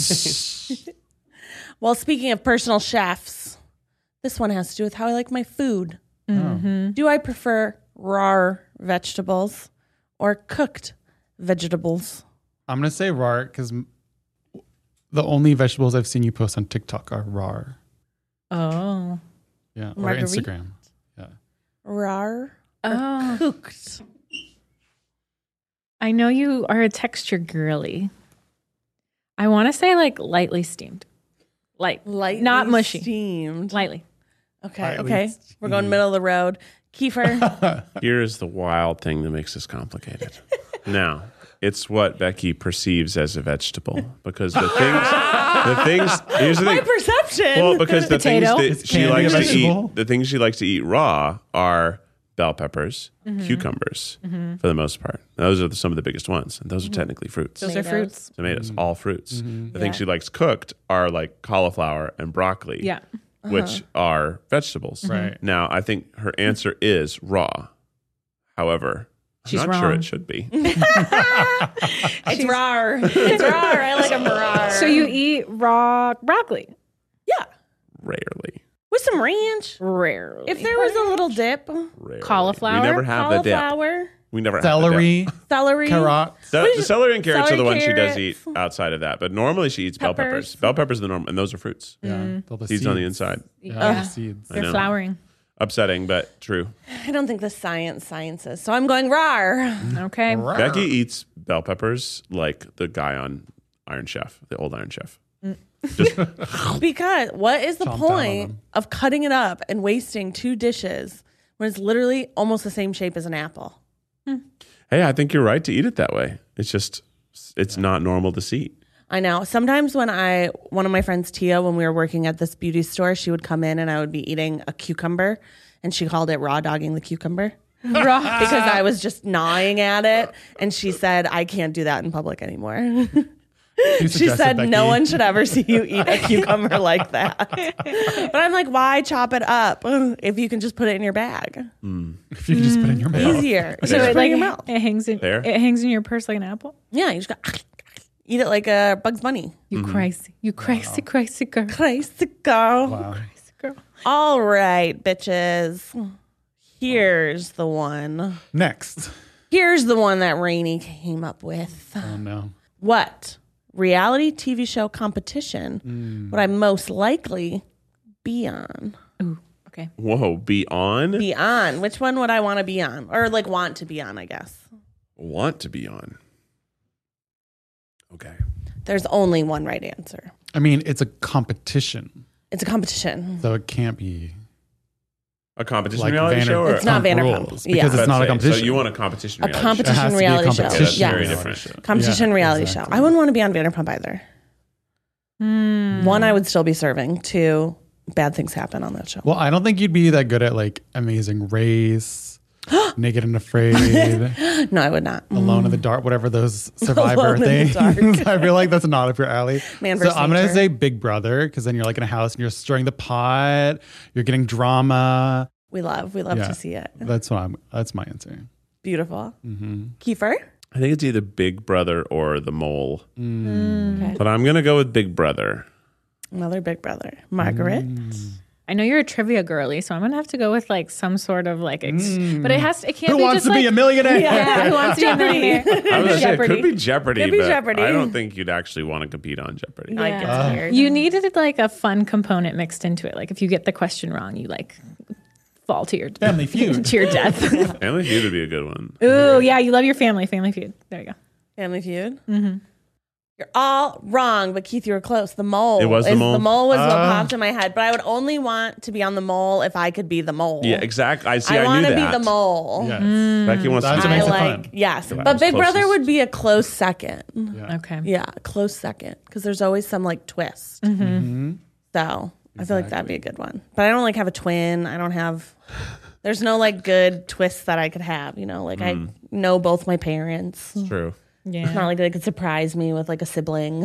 Well, speaking of personal chefs, this one has to do with how I like my food. Do I prefer raw vegetables or cooked vegetables? I'm gonna say raw because the only vegetables I've seen you post on TikTok are raw. Oh. Yeah, or Marguerite? Instagram. Yeah. Raw Oh. cooked? I know you are a texture girly. I want to say like lightly steamed. Lightly Not mushy. steamed. Lightly. Okay, Lightly okay. We're going middle of the road. Kiefer. Here is the wild thing that makes this complicated. Now, it's what Becky perceives as a vegetable because the things. Here's the My thing. perception. Well, because the things Potato. that Is she candy a likes to vegetable? eat, the things she likes to eat raw are bell peppers, cucumbers, for the most part. Those are some of the biggest ones, and those are technically fruits. Those are fruits. Tomatoes, all fruits. The things she likes cooked are like cauliflower and broccoli, Yeah. which are vegetables. Right. Now, I think her answer is raw. However, She's I'm not sure wrong. it should be. It's raw. It's raw. I like them raw. So you eat raw broccoli? yeah, Rarely. with some ranch. Rarely. If there was a little dip, Rarely. Cauliflower? We never have the dip. cauliflower, We never have Celery, celery, carrots. the celery and carrots are the Celery, ones she does carrots. eat outside of that. But normally she eats bell peppers. Peppers. Bell peppers are the norm, and those are fruits. Yeah, all the Seeds on the inside. Yeah, Yeah. the seeds. They're know. flowering. Upsetting, but true. I don't think the sciences. So I'm going raw. Okay. Becky eats bell peppers like the guy on Iron Chef, the old Iron Chef. Because what is the Chomp down on point them. of cutting it up and wasting 2 dishes when it's literally almost the same shape as an apple? Hey, I think you're right to eat it that way. It's not normal to see. I know. Sometimes when one of my friends, Tia, when we were working at this beauty store, she would come in and I would be eating a cucumber and she called it raw dogging the cucumber. Rocks. because I was just gnawing at it. And she said, I can't do that in public anymore. You She suggested, said, Becky. no one should ever see you eat a cucumber like that. But I'm like, why chop it up if you can just put it in your bag? If you can just put it in your mouth. Easier. So Just it put it like in your mouth. it hangs in Fair. it hangs in your purse like an apple. Yeah, you just got eat it like a Bugs Bunny. You crazy girl. Crazy girl. Wow. Crazy girl. All right, bitches. Here's the one. Next. Here's the one that Rainey came up with. Oh no. What reality TV show competition would I most likely be on? Ooh, okay. Whoa, be on? Be on. Which one would I want to be on? Or like want to be on, I guess. Want to be on. Okay. There's only one right answer. I mean, it's a competition, It's a competition. so it can't be A competition like reality show? Or It's not Vanderpump. rules Yeah. because it's not a So competition. you want a competition A reality competition It has to be a reality show. competition Yeah, that's very Yes. different. Competition Yeah, reality exactly. show. I wouldn't want to be on Vanderpump either. One, I would still be serving. Two, bad things happen on that show. Well, I don't think you'd be that good at like Amazing Race, Naked and Afraid, No, I would not. Alone in the Dark, whatever those Survivor Alone in the things. Dark. I feel like that's not up your alley. Man so vs. I'm gonna Nature. say Big Brother because then you're like in a house and you're stirring the pot, you're getting drama. We love Yeah. to see it. That's my answer. Beautiful. Kiefer? I think it's either Big Brother or The Mole. Okay. But I'm going to go with Big Brother. Another Big Brother. Margaret? I know you're a trivia girly, so I'm gonna have to go with like some sort of like, but it can't Who be wants just to like, be a millionaire? Yeah, who wants to be a millionaire? I was gonna say, it could Jeopardy. be Jeopardy, Could be but Jeopardy. I don't think you'd actually want to compete on Jeopardy. Like, it's weird. You needed like a fun component mixed into it. Like if you get the question wrong, you like fall to your Family Feud. to your death. Family Feud would be a good one. Ooh, yeah, you love your Family Feud. There you go. Family Feud? Mm-hmm. You're all wrong, but Keith, you were close. The Mole. It was The Mole? The Mole was what popped in my head, but I would only want to be on The Mole if I could be The Mole. Yeah, exactly. I I knew want to that. be The Mole. Yes. Becky wants That's to what be makes the it Mole. fun. Yes, That but was Big Brother closest. would be a close second. Yeah. Okay. Yeah, a close second because there's always some like twist. Mm-hmm. So I feel like that'd be a good one. But I don't like have a twin. I don't have. There's no like good twists that I could have. You know, like I know both my parents. It's true. It's Yeah. not like they could surprise me with like a sibling.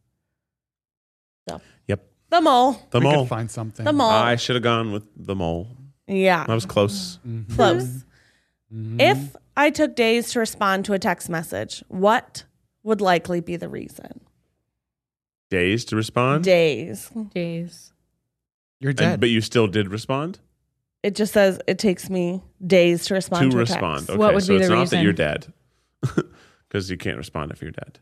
So Yep. The Mole. The We Mole. could find something. The Mole. I should have gone with The Mole. Yeah, I was close. close. If I took days to respond to a text message, what would likely be the reason? Days to respond? Days. Jeez. You're dead. But you still did respond? It just says it takes me days to respond to a respond. text. Okay, What would so be it's the not reason? that you're dead. Because you can't respond if you're dead.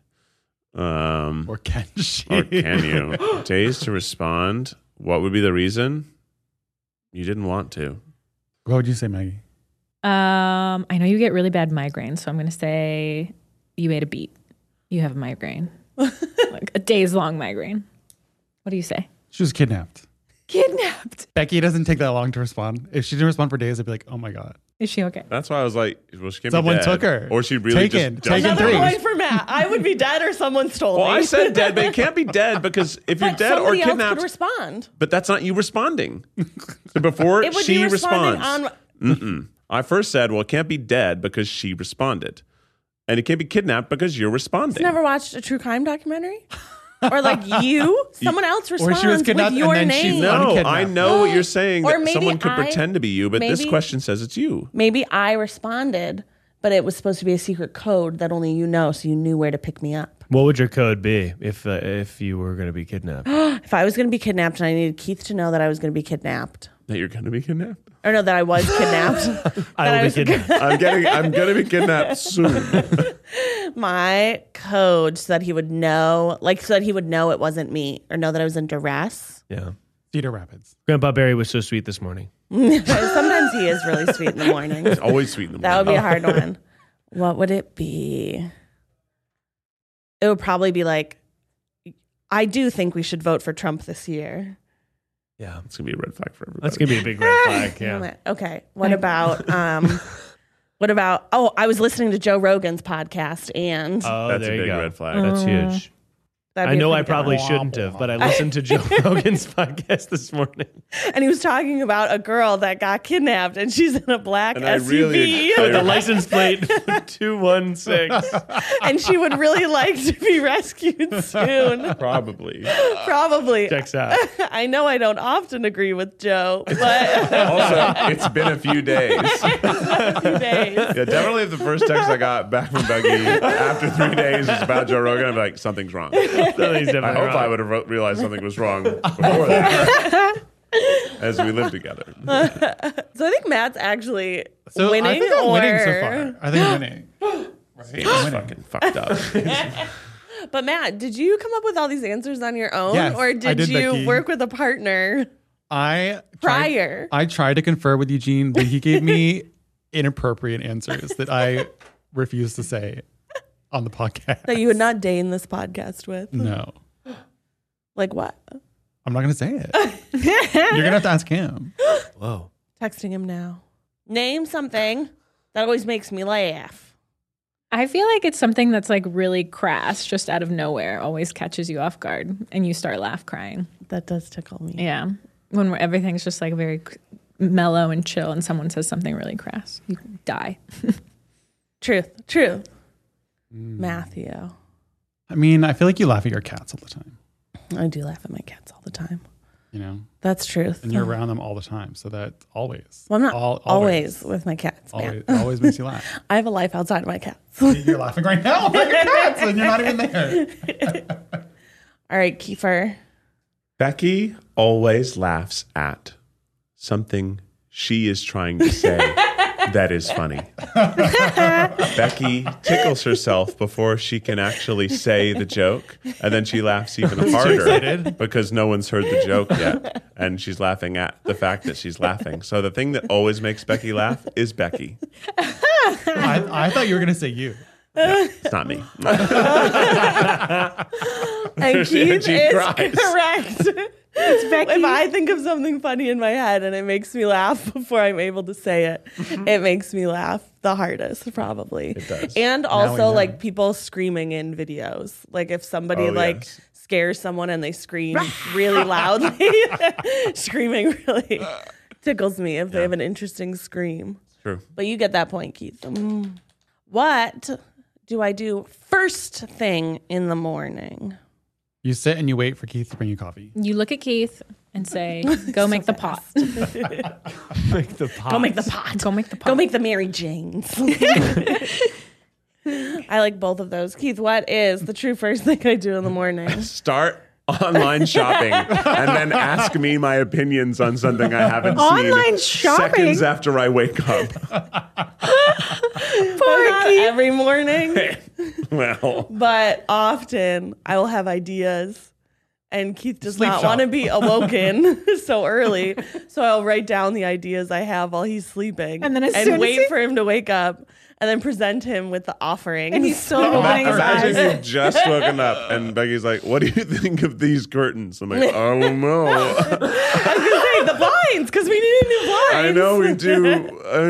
or can she? Or can you? Days to respond. What would be the reason? You didn't want to. What would you say, Maggie? I know you get really bad migraines, so I'm gonna say you ate a beet. You have a migraine, like a days long migraine. What do you say? She was kidnapped. Kidnapped. Becky doesn't take that long to respond. If she didn't respond for days, I'd be like, oh my God. Is she okay? That's why I was like, well, she can't Someone be dead. took her. Or she really Taken. just Taken doesn't- three. Another point for Matt. I would be dead or someone stole Well, me. I said dead, but it can't be dead because if you're But dead or somebody else kidnapped, could respond. but that's not you responding. So before It would she be responding responds, I first said, well, it can't be dead because she responded, and it can't be kidnapped because you're responding. Never watched a true crime documentary? Or like someone else responds she was kidnapped with your and then she name. No, unkidnapped. I know what you're saying. Or That maybe someone could I- pretend to be you, but this maybe- question says it's you. Maybe I responded, but it was supposed to be a secret code that only you know, so you knew where to pick me up. What would your code be if you were going to be kidnapped? If I was going to be kidnapped and I needed Keith to know that I was going to be kidnapped, That you're going to be kidnapped. or no, that I was kidnapped, I will be kidnapped. I'm going to be kidnapped soon. my code so that he would know, so that he would know it wasn't me, or know that I was in duress. Yeah. Cedar Rapids. Grandpa Barry was so sweet this morning. Sometimes he is really sweet in the morning. It's always sweet in the That would morning. be a hard one. What would it be? It would probably be like, I do think we should vote for Trump this year. Yeah. It's going to be a red flag for everybody. That's going to be a big red flag. Damn Yeah. it. Okay. What about, I was listening to Joe Rogan's podcast and Oh, That's there a you big go. red flag. That's huge. That'd I be a know I pretty good probably one. shouldn't have, but I listened to Joe Rogan's podcast this morning. And he was talking about a girl that got kidnapped, and she's in a black And I SUV. really- With the license plate 216. And she would really like to be rescued soon. Probably. Probably. Checks out. I know I don't often agree with Joe, but Also, it's been a few days. a few days. Yeah, definitely if the first text I got back from Becky after 3 days is about Joe Rogan, I'd be like, something's wrong. Something's I definitely hope wrong. I would have realized something was wrong before that. As we lived together. So I think Matt's actually So winning. I think I'm or... winning so far. I think I'm winning. It's fucking fucked up. But Matt, did you come up with all these answers on your own, Yes, or I did did, you Becky. work with a partner I prior? I tried to confer with Eugene, but he gave me inappropriate answers that I refused to say on the podcast. That you would not deign this podcast with? No, Like what? I'm not going to say it. You're going to have to ask him. Whoa. Texting him now. Name something that always makes me laugh. I feel like it's something that's like really crass, just out of nowhere, always catches you off guard, and you start crying. That does tickle me. Yeah, when everything's just like very mellow and chill, and someone says something really crass, you die. Truth. Matthew. I mean, I feel like you laugh at your cats all the time, I do laugh at my cats all the time. you know, That's truth. and you're around them all the time. So that always. Well, I'm not Always. always with my cats. Always, Man. it always makes you laugh. I have a life outside of my cats. You're laughing right now at your cats and you're not even there. All right, Kiefer. Becky always laughs at something she is trying to say that is funny. Becky tickles herself before she can actually say the joke, and then she laughs even harder because no one's heard the joke yet, and she's laughing at the fact that she's laughing. So the thing that always makes Becky laugh is Becky. I thought you were going to say you. It's not me. And Keith She is cries. correct. It's Becky. If I think of something funny in my head and it makes me laugh before I'm able to say it, it makes me laugh the hardest, probably. It does. And we also know. like people screaming in videos. Like if somebody Oh, like yes. scares someone and they scream really loudly, screaming really tickles me if they have an interesting scream. True. But you get that point, Keith. What do I do first thing in the morning? You sit and you wait for Keith to bring you coffee. You look at Keith and say, "Go make the pot. Make the pot. Go make the pot. Go make the pot. Go make the Mary Janes." I like both of those. Keith, what is the true first thing I do in the morning? Start online shopping and then ask me my opinions on something I haven't Online seen shopping? seconds after I wake up. Not every morning, Well, but often I will have ideas. And Keith does Sleep not shop. want to be awoken so early. So I'll write down the ideas I have while he's sleeping. And then as soon as wait he- for him to wake up and then present him with the offerings. And he's still opening his imagine eyes. you've just woken up and Becky's like, "What do you think of these curtains?" I'm like, "I don't know. I was going to say the blinds because we need new blinds. I know we do.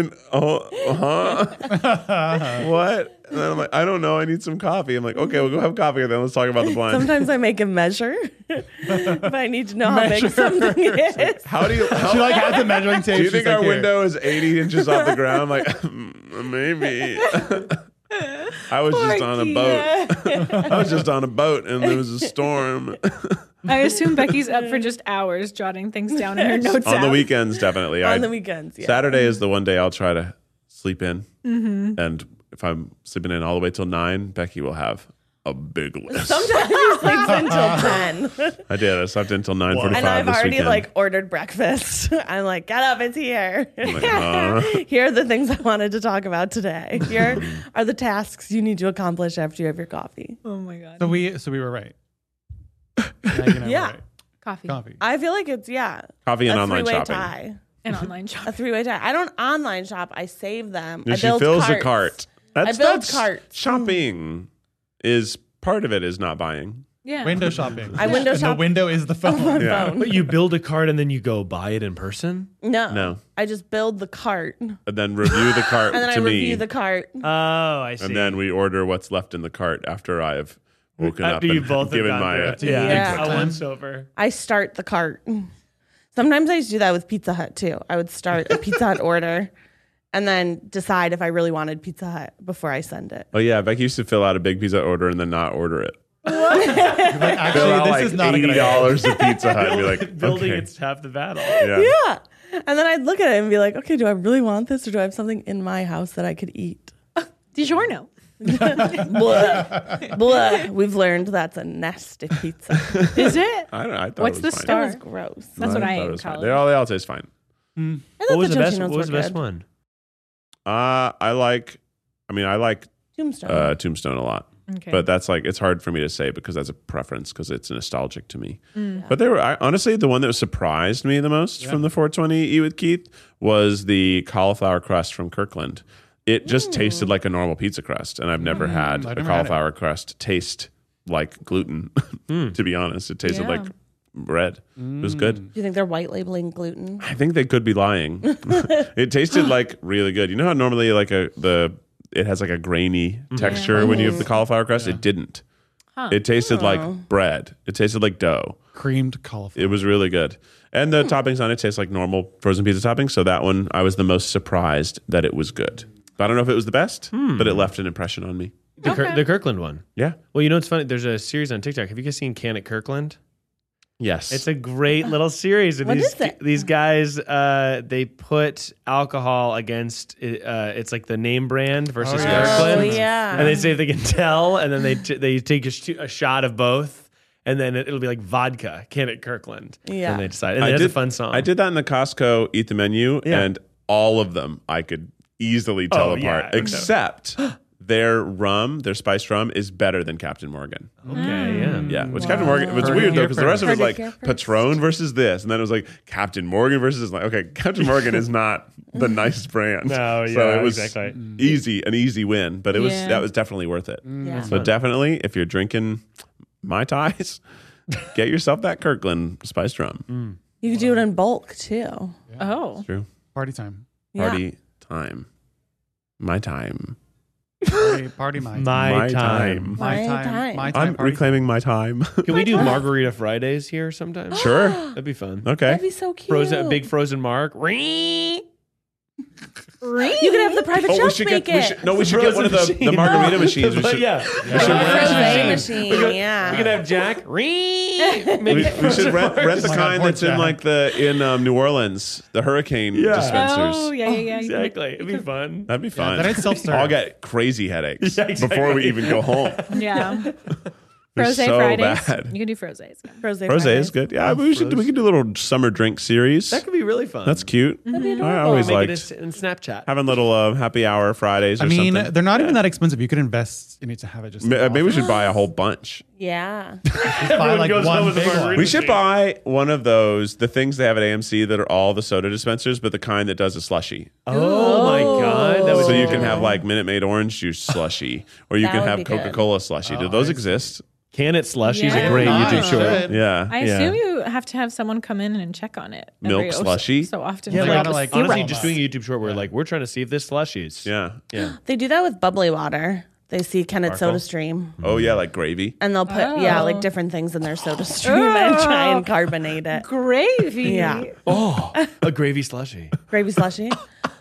What?" And then I'm like, "I don't know. I need some coffee." I'm like, "Okay, we'll go have coffee and then let's talk about the blinds." Sometimes I make him measure if I need to know how big something is. How do you? She How, like has the measuring tape. do you She's think like, our "Here." window is 80 inches off the ground? I'm like, maybe. I was just on a boat. I was just on a boat and there was a storm. I assume Becky's up for just hours jotting things down in her notes On the app. weekends, definitely. On the weekends, yeah. Saturday is the one day I'll try to sleep in. And if I'm sleeping in all the way till 9, Becky will have a big list. Sometimes he sleeps until 10. I did. I slept until 9:45 And I've this already weekend. like ordered breakfast. I'm like, get up, it's here. I'm like, Here are the things I wanted to talk about today. Here are the tasks you need to accomplish after you have your coffee. Oh my god. So we were right. Maggie and I were Yeah. right. Coffee Coffee. I feel like it's, Coffee and a online three-way shopping. tie. and online A shopping. three-way tie. I don't online shop. I save them. Yeah, I she build fills carts. a cart. That's build carts. Shopping is part of it is not buying. Yeah. Window shopping. I window And shop the window is the phone. Yeah. phone. But you build a card and then you go buy it in person? No. No. I just build the cart. And And then review the cart then I to review me. the cart. Oh, I see. And then we order what's left in the cart after I have woken up After you and both have given gone my through it. Yeah. A once over. I start the cart. Sometimes I used to do that with Pizza Hut too. I would start a Pizza Hut order and then decide if I really wanted Pizza Hut before I send it. Oh yeah, Becky used to fill out a big pizza order and then not order it. Like, Fill out actually, this like is not a good idea. $80 at Pizza Hut and be like, Building okay. it's half the battle. Yeah. Yeah. And then I'd look at it and be like, okay, do I really want this or do I have something in my house that I could eat? DiGiorno. Blah. Blah. We've learned that's a nasty pizza. Is it? I don't know. I thought What's it the was fine. star? That was gross. That's what I thought ate it in was fine. college. They all taste fine. I thought What was the best? Totino's What was the were best good. one? I like Tombstone. Tombstone a lot. Okay. But that's like, it's hard for me to say because that's a preference because it's nostalgic to me. But they were, honestly, the one that surprised me the most from the 420 Eat with Keith was the cauliflower crust from Kirkland. It just tasted like a normal pizza crust. And I've never had I've a never had cauliflower crust taste like gluten, to be honest. It tasted Yeah. like bread. It was good. Do you think they're white labeling gluten? I think they could be lying. It tasted like really good. You know how normally like it has like a grainy texture when you have the cauliflower crust? It didn't. It tasted like bread. It tasted like dough. Creamed cauliflower. It was really good. And the toppings on it taste like normal frozen pizza toppings. So that one, I was the most surprised that it was good. I don't know if it was the best, but it left an impression on me. The Kirkland one. Yeah. Well, you know what's funny? There's a series on TikTok. Have you guys seen Can It Kirkland? Yes. It's a great little series. What is it? These guys, they put alcohol against, it's like the name brand versus yeah. Kirkland. Oh, yeah. And they say if they can tell, and then they take a shot of both, and then it'll be like vodka, Can It Kirkland. Yeah. And they decide. And it's a fun song. I did that in the Costco Eat the Menu, Yeah. and all of them I could easily tell Oh, apart, yeah. except their rum, their spiced rum, is better than Captain Morgan. Okay, yeah. Yeah, which Captain Morgan, it was Heard it weird though here because the rest of it was first. like Heard it here first. Patron versus this, and then it was like Captain Morgan versus this. Like, okay, Captain Morgan is not the nice brand. No, so yeah, it was exactly. an easy win, but Yeah. that was definitely worth it. Yeah. So definitely, if you're drinking Mai Tais, get yourself that Kirkland spiced rum. You could do it in bulk too. Oh. True. Party time. Party time. My time. Party my time. My time. time. My time. My time. I'm party reclaiming my time. Can we do Margarita Fridays here sometime? Sure. That'd be fun. Okay. That'd be so cute. Big frozen mark. Ring. You could have the private chef make it. We should get one of the margarita machines. We should, Yeah. Frozen machine. We Yeah. can have Jack. Ring. we should rent the Oh my kind God, that's in poor like in New Orleans, the hurricane dispensers. Oh, yeah. Exactly. It'd be fun. That'd be fun. that is self-serve. I'll get crazy headaches Yeah, exactly. before we even go home. Yeah. They're Froze so Fridays. bad. You can do Frozes. Rose Rose is good. Yeah, we can do a little summer drink series. That could be really fun. That's cute. That'd be I adorable. always Make liked it in Snapchat. having little happy hour Fridays or I mean, something. they're not even that expensive. You could invest in it to have it just. Maybe we should buy a whole bunch. Yeah. buy like goes home one with a big one. margarita. We should buy one of those, the things they have at AMC that are all the soda dispensers, but the kind that does a slushy. Oh my God. That would So be you can good. have like Minute Maid orange juice slushy, or you That can would have be good. Coca-Cola slushy. Do those exist? Can It Slushy is a Yeah. great Ah, YouTube short. shit. Yeah. I assume you have to have someone come in and check on it. Milk slushy? So often. Yeah, for they all gotta, the like, syrup. Honestly, just doing a YouTube short where like we're trying to see if this slushies. Yeah. Yeah. They do that with bubbly water. They see Kenneth Soda Stream. Oh yeah, like gravy. And they'll put, like different things in their soda stream and try and carbonate it. Gravy. Yeah. Oh, a gravy slushy. Gravy slushy.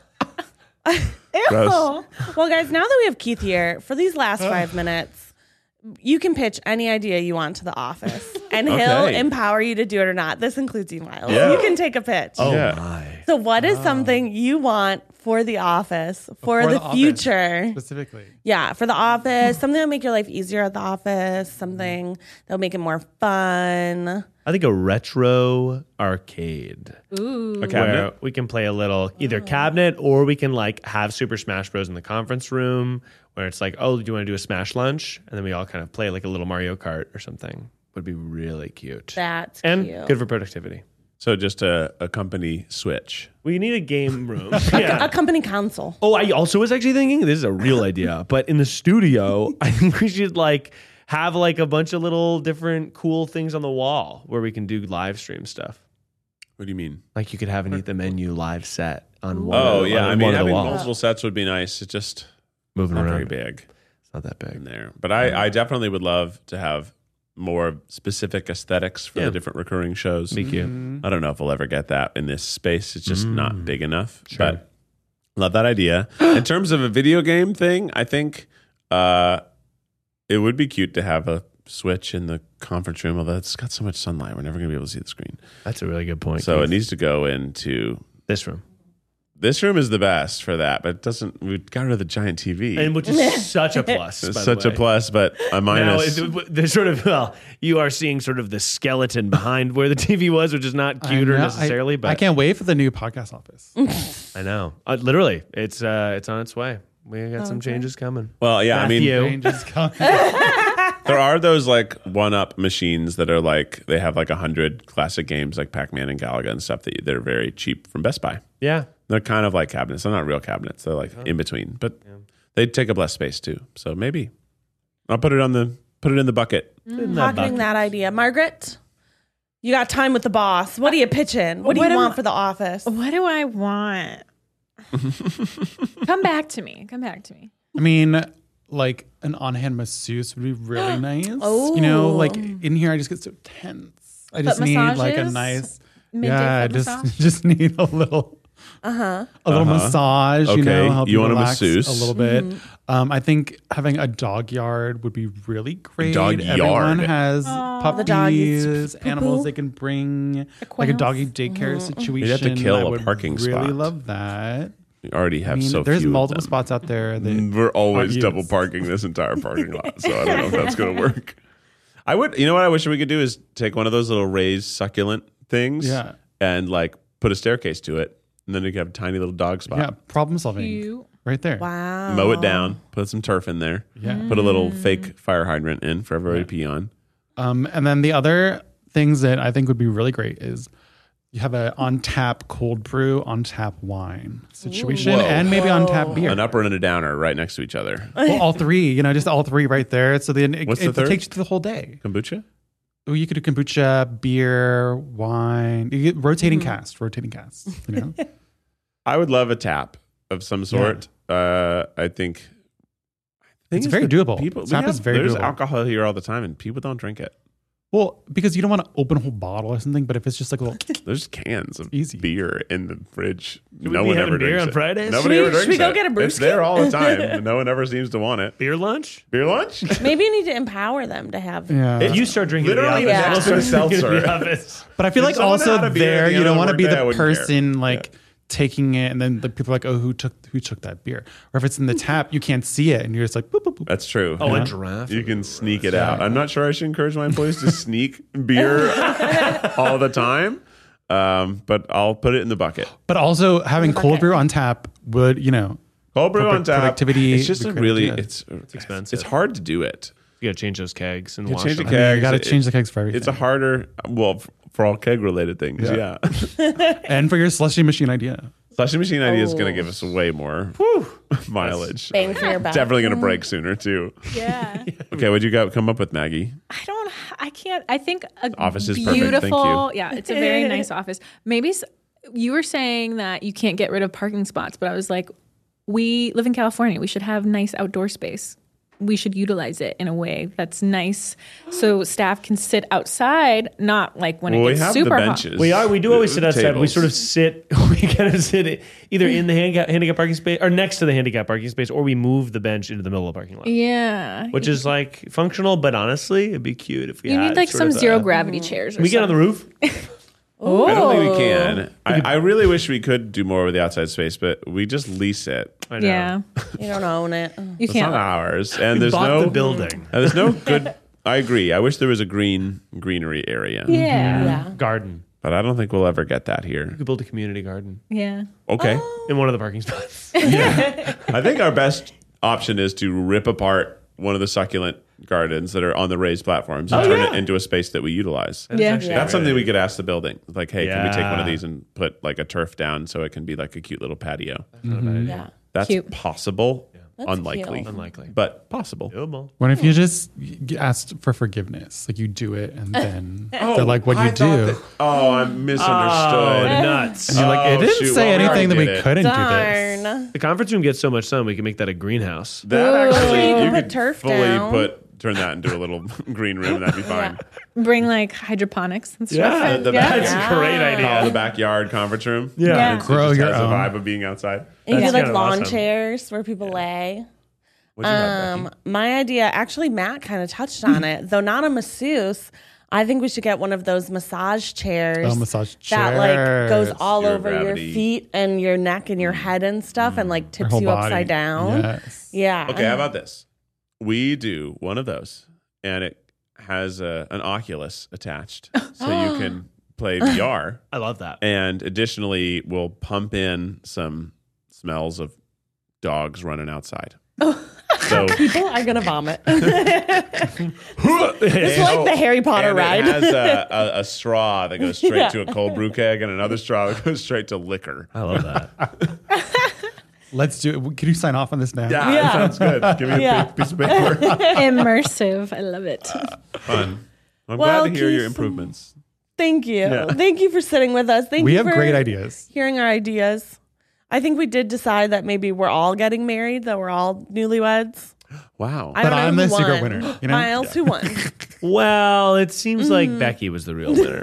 Gross. Well, guys, now that we have Keith here, for these last 5 minutes, you can pitch any idea you want to the office, and he'll Okay. empower you to do it or not. This includes you, Miles. Yeah. You can take a pitch. Oh Yeah. my. So, what is something you want for the office, for the office, future? specifically. Yeah, for the office, something that'll make your life easier at the office, something that'll make it more fun. I think a retro arcade. Ooh. A cabinet. Where we can play a little either cabinet or we can like have Super Smash Bros in the conference room where it's like, oh, do you want to do a Smash lunch? And then we all kind of play like a little Mario Kart or something. Would be really cute. That's and cute. good for productivity. So just a company switch. We need a game room. A yeah. company console. Oh, I also was actually thinking this is a real idea, but in the studio, I think we should like have like a bunch of little different cool things on the wall where we can do live stream stuff. What do you mean? Like you could have an Eat the Menu live set on one. Oh of, yeah, on I mean one of the having walls. multiple sets would be nice. It's just Moving not around. very big. It's not that big. in there. But I definitely would love to have more specific aesthetics for the different recurring shows. Me too. I don't know if we'll ever get that in this space. It's just not big enough. But love that idea. In terms of a video game thing, I think it would be cute to have a Switch in the conference room, although it's got so much sunlight, we're never going to be able to see the screen. That's a really good point. So Keith. it needs to go into This room. This room is the best for that, but it doesn't. We got rid of the giant TV, And which is such a plus. it's by the such a way. plus, but a minus. Now, there's sort of, well, you are seeing sort of the skeleton behind where the TV was, which is not cuter necessarily, but I can't wait for the new podcast office. I know. Literally, it's on its way. We got some changes coming. Well, yeah, Matthew. I mean, Changes coming. there are those like one-up machines that are like they have like 100 classic games like Pac-Man and Galaga and stuff that are very cheap from Best Buy. Yeah. They're kind of like cabinets. They're not real cabinets. They're like in between, but they take up less space too. So maybe I'll put it in the bucket. Pocketing that idea. Margaret, you got time with the boss. What are you pitching? What do you want for the office? What do I want? Come back to me. I mean, like an on-hand masseuse would be really nice. Oh. You know, like in here, I just get so tense. I just need like a massages? nice, Midday foot massage? just need a little, massage. You know, Okay. help You want a relax masseuse? a little bit. I think having a dog yard would be really great. dog Everyone yard. has The doggies puppies, poo-poo. animals they can bring, like a quails. doggy daycare situation. You'd have to kill I a would parking really spot. love that. We already have I mean, so there's few. multiple of them. spots out there that We're always aren't double used. parking this entire parking lot, so I don't know if that's going to work. I would, you know what I wish we could do is take one of those little raised succulent things, Yeah. and like put a staircase to it, and then you can have a tiny little dog spot. Yeah, problem solving Cute. right there. Wow. Mow it down, put some turf in there, Yeah. put a little fake fire hydrant in for everybody to pee on. And then the other things that I think would be really great is you have a on tap cold brew, on tap wine situation, Whoa. and maybe on tap beer. An upper and a downer right next to each other. Well, all three, you know, just all three right there. So then What's the it third? takes you through the whole day. Kombucha? Well, you could do kombucha, beer, wine. You get rotating casts, you know? I would love a tap of some sort. I think It's very doable. Tap is very There's doable. alcohol here all the time, and people don't drink it. Well, because you don't want to open a whole bottle or something, but if it's just like a little, There's cans of Easy. beer in the fridge. we No be one having ever beer drinks on it. Fridays? Nobody Should we- ever drinks should we go it. get a It's brewski? there all the time. No one ever seems to want it. Beer lunch? Beer lunch? Maybe you need to empower them to have. yeah. If you start drinking Literally at the office, next to I'll a start drinking seltzer. at the office. But I feel If like someone also had a beer at there, the you end don't of want to the be workday, I the wouldn't care. person like taking it, and then the people are like, oh, who took that beer? Or if it's in the tap, you can't see it, and you're just like, boop, boop, boop. That's true. Oh, a draft. You can sneak it out. I'm not sure I should encourage my employees to sneak beer all the time, but I'll put it in the bucket. But also having cold bucket. brew on tap would, you know, Cold brew on tap. productivity It's just would a be really, great. it's expensive. It's hard to do it. You got to change those kegs and wash change the them. keg. you got to It- change the kegs for everything. It's a harder, well, for all keg related things. Yeah. And for your slushy machine idea. Slushy machine idea is going to give us way more mileage. Bang for your buck. Definitely going to break sooner too. Yeah. Okay, what'd you come up with, Maggie? I think a Office is perfect. Thank beautiful, you. yeah, it's a very nice office. Maybe you were saying that you can't get rid of parking spots, but I was like, we live in California. We should have nice outdoor space. We should utilize it in a way that's nice so staff can sit outside, not like when Well, it we gets have super the hot. benches. We do always sit outside. We tables. sort of sit. We kind of sit either in the handicap parking space or next to the handicap parking space, or we move the bench into the middle of the parking lot, Yeah. which is like functional. But honestly, it'd be cute if we You had need like sort some of a- zero gravity chairs. Or Can we get on the roof? I don't think we can. I really wish we could do more with the outside space, but we just lease it. I know. Yeah. You don't own it. You It's can't. not ours, and We there's bought no the building. And there's no good. I agree. I wish there was a greenery area. Yeah. Yeah. Garden. But I don't think we'll ever get that here. We could build a community garden Yeah. Okay. in one of the parking spots. I think our best option is to rip apart one of the succulent gardens that are on the raised platforms and turn it into a space that we utilize. Yeah. That's something we could ask the building. Like, hey, can we take one of Yeah. these and put like a turf down so it can be like a cute little patio? Yeah. That's Cute. possible. That's Unlikely. cute. Unlikely. But possible. Doable. What if you just asked for forgiveness? Like you do it, and then they're like, "What I you thought do?" that- I misunderstood. Oh, nuts. And you're like, "It didn't shoot, say well, we anything that already we did it. couldn't do this." Darn. fun. The conference room gets so much sun, we can make that a greenhouse. That actually, You can put could turf fully down. turn that into a little green room. That'd be fine. Bring like hydroponics and stuff. Yeah, The that's back- a great Call idea. the backyard conference room. Yeah. It Grow just your has own. the vibe of being outside. And you That's do like kind of lawn awesome. chairs where people lay. What'd you have, Becky? My idea, actually, Matt kind of touched on it, though not a masseuse. I think we should get one of those massage chairs. Oh, massage that like goes chairs. all Zero over gravity. your feet and your neck and your head and stuff, and like tips whole you body. upside down. Yes. Yeah. Okay, how about this? We do one of those, and it has an Oculus attached, so you can play VR. I love that. And additionally, we'll pump in some smells of dogs running outside. So People are gonna vomit. It's like the Harry Potter and ride. It has a straw that goes straight to a cold brew keg, and another straw that goes straight to liquor. I love that. Let's do it. Can you sign off on this now? Yeah, Yeah. that sounds good. Give me a Yeah. piece of paper. Immersive. I love it. Fun. I'm Well, glad to hear your Keith, improvements. Thank you. Thank you for sitting with us. Thank We you have for great ideas. hearing our ideas. I think we did decide that maybe we're all getting married, that we're all newlyweds. Wow. I don't know I'm who the secret won. winner, you know? Miles, who won? Well, it seems like Becky was the real winner.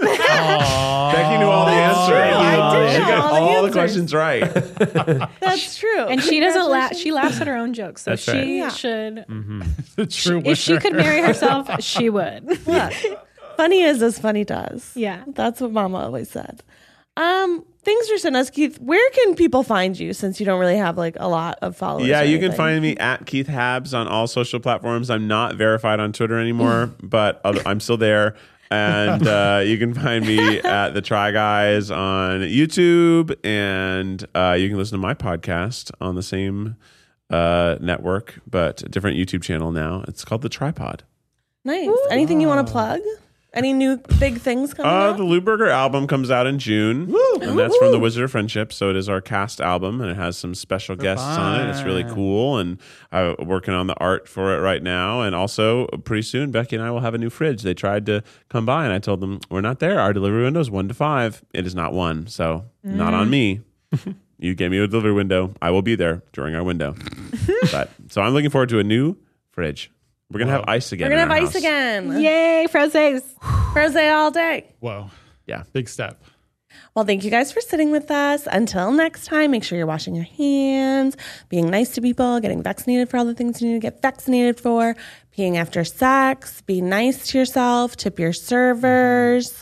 Becky knew all the answers. I did She know got all the all the answers. questions right. That's true. And she doesn't laugh. She laughs at her own jokes, so That's she right. Yeah. should. The true If she winner. could marry herself, she would. Look, funny is as funny does. Yeah. That's what Mama always said. Thanks for sending us, Keith. Where can people find you since you don't really have like a lot of followers? Yeah, or you can anything? find me at Keith Habs on all social platforms. I'm not verified on Twitter anymore, but I'm still there. And you can find me at the Try Guys on YouTube, and you can listen to my podcast on the same network, but a different YouTube channel now. It's called The Tripod. Nice. Anything you want to plug? Any new big things coming up? The Lou Burger album comes out in June, and that's from the Wizard of Friendship. So it is our cast album, and it has some special guests on it. It's really cool, and I'm working on the art for it right now. And also, pretty soon, Becky and I will have a new fridge. They tried to come by, and I told them, we're not there. Our delivery window is 1 to 5. It is not 1, so not on me. You gave me a delivery window. I will be there during our window. So I'm looking forward to a new fridge. We're going to have ice again. We're gonna in have our ice house. again. Yay, Frozes. Rose all day. Whoa. Yeah. Big step. Well, thank you guys for sitting with us. Until next time, make sure you're washing your hands, being nice to people, getting vaccinated for all the things you need to get vaccinated for, peeing after sex, be nice to yourself, tip your servers,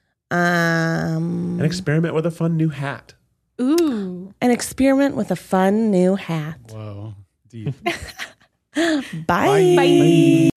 An experiment with a fun new hat. Ooh. and experiment with a fun new hat. Whoa. Deep. Bye. Bye.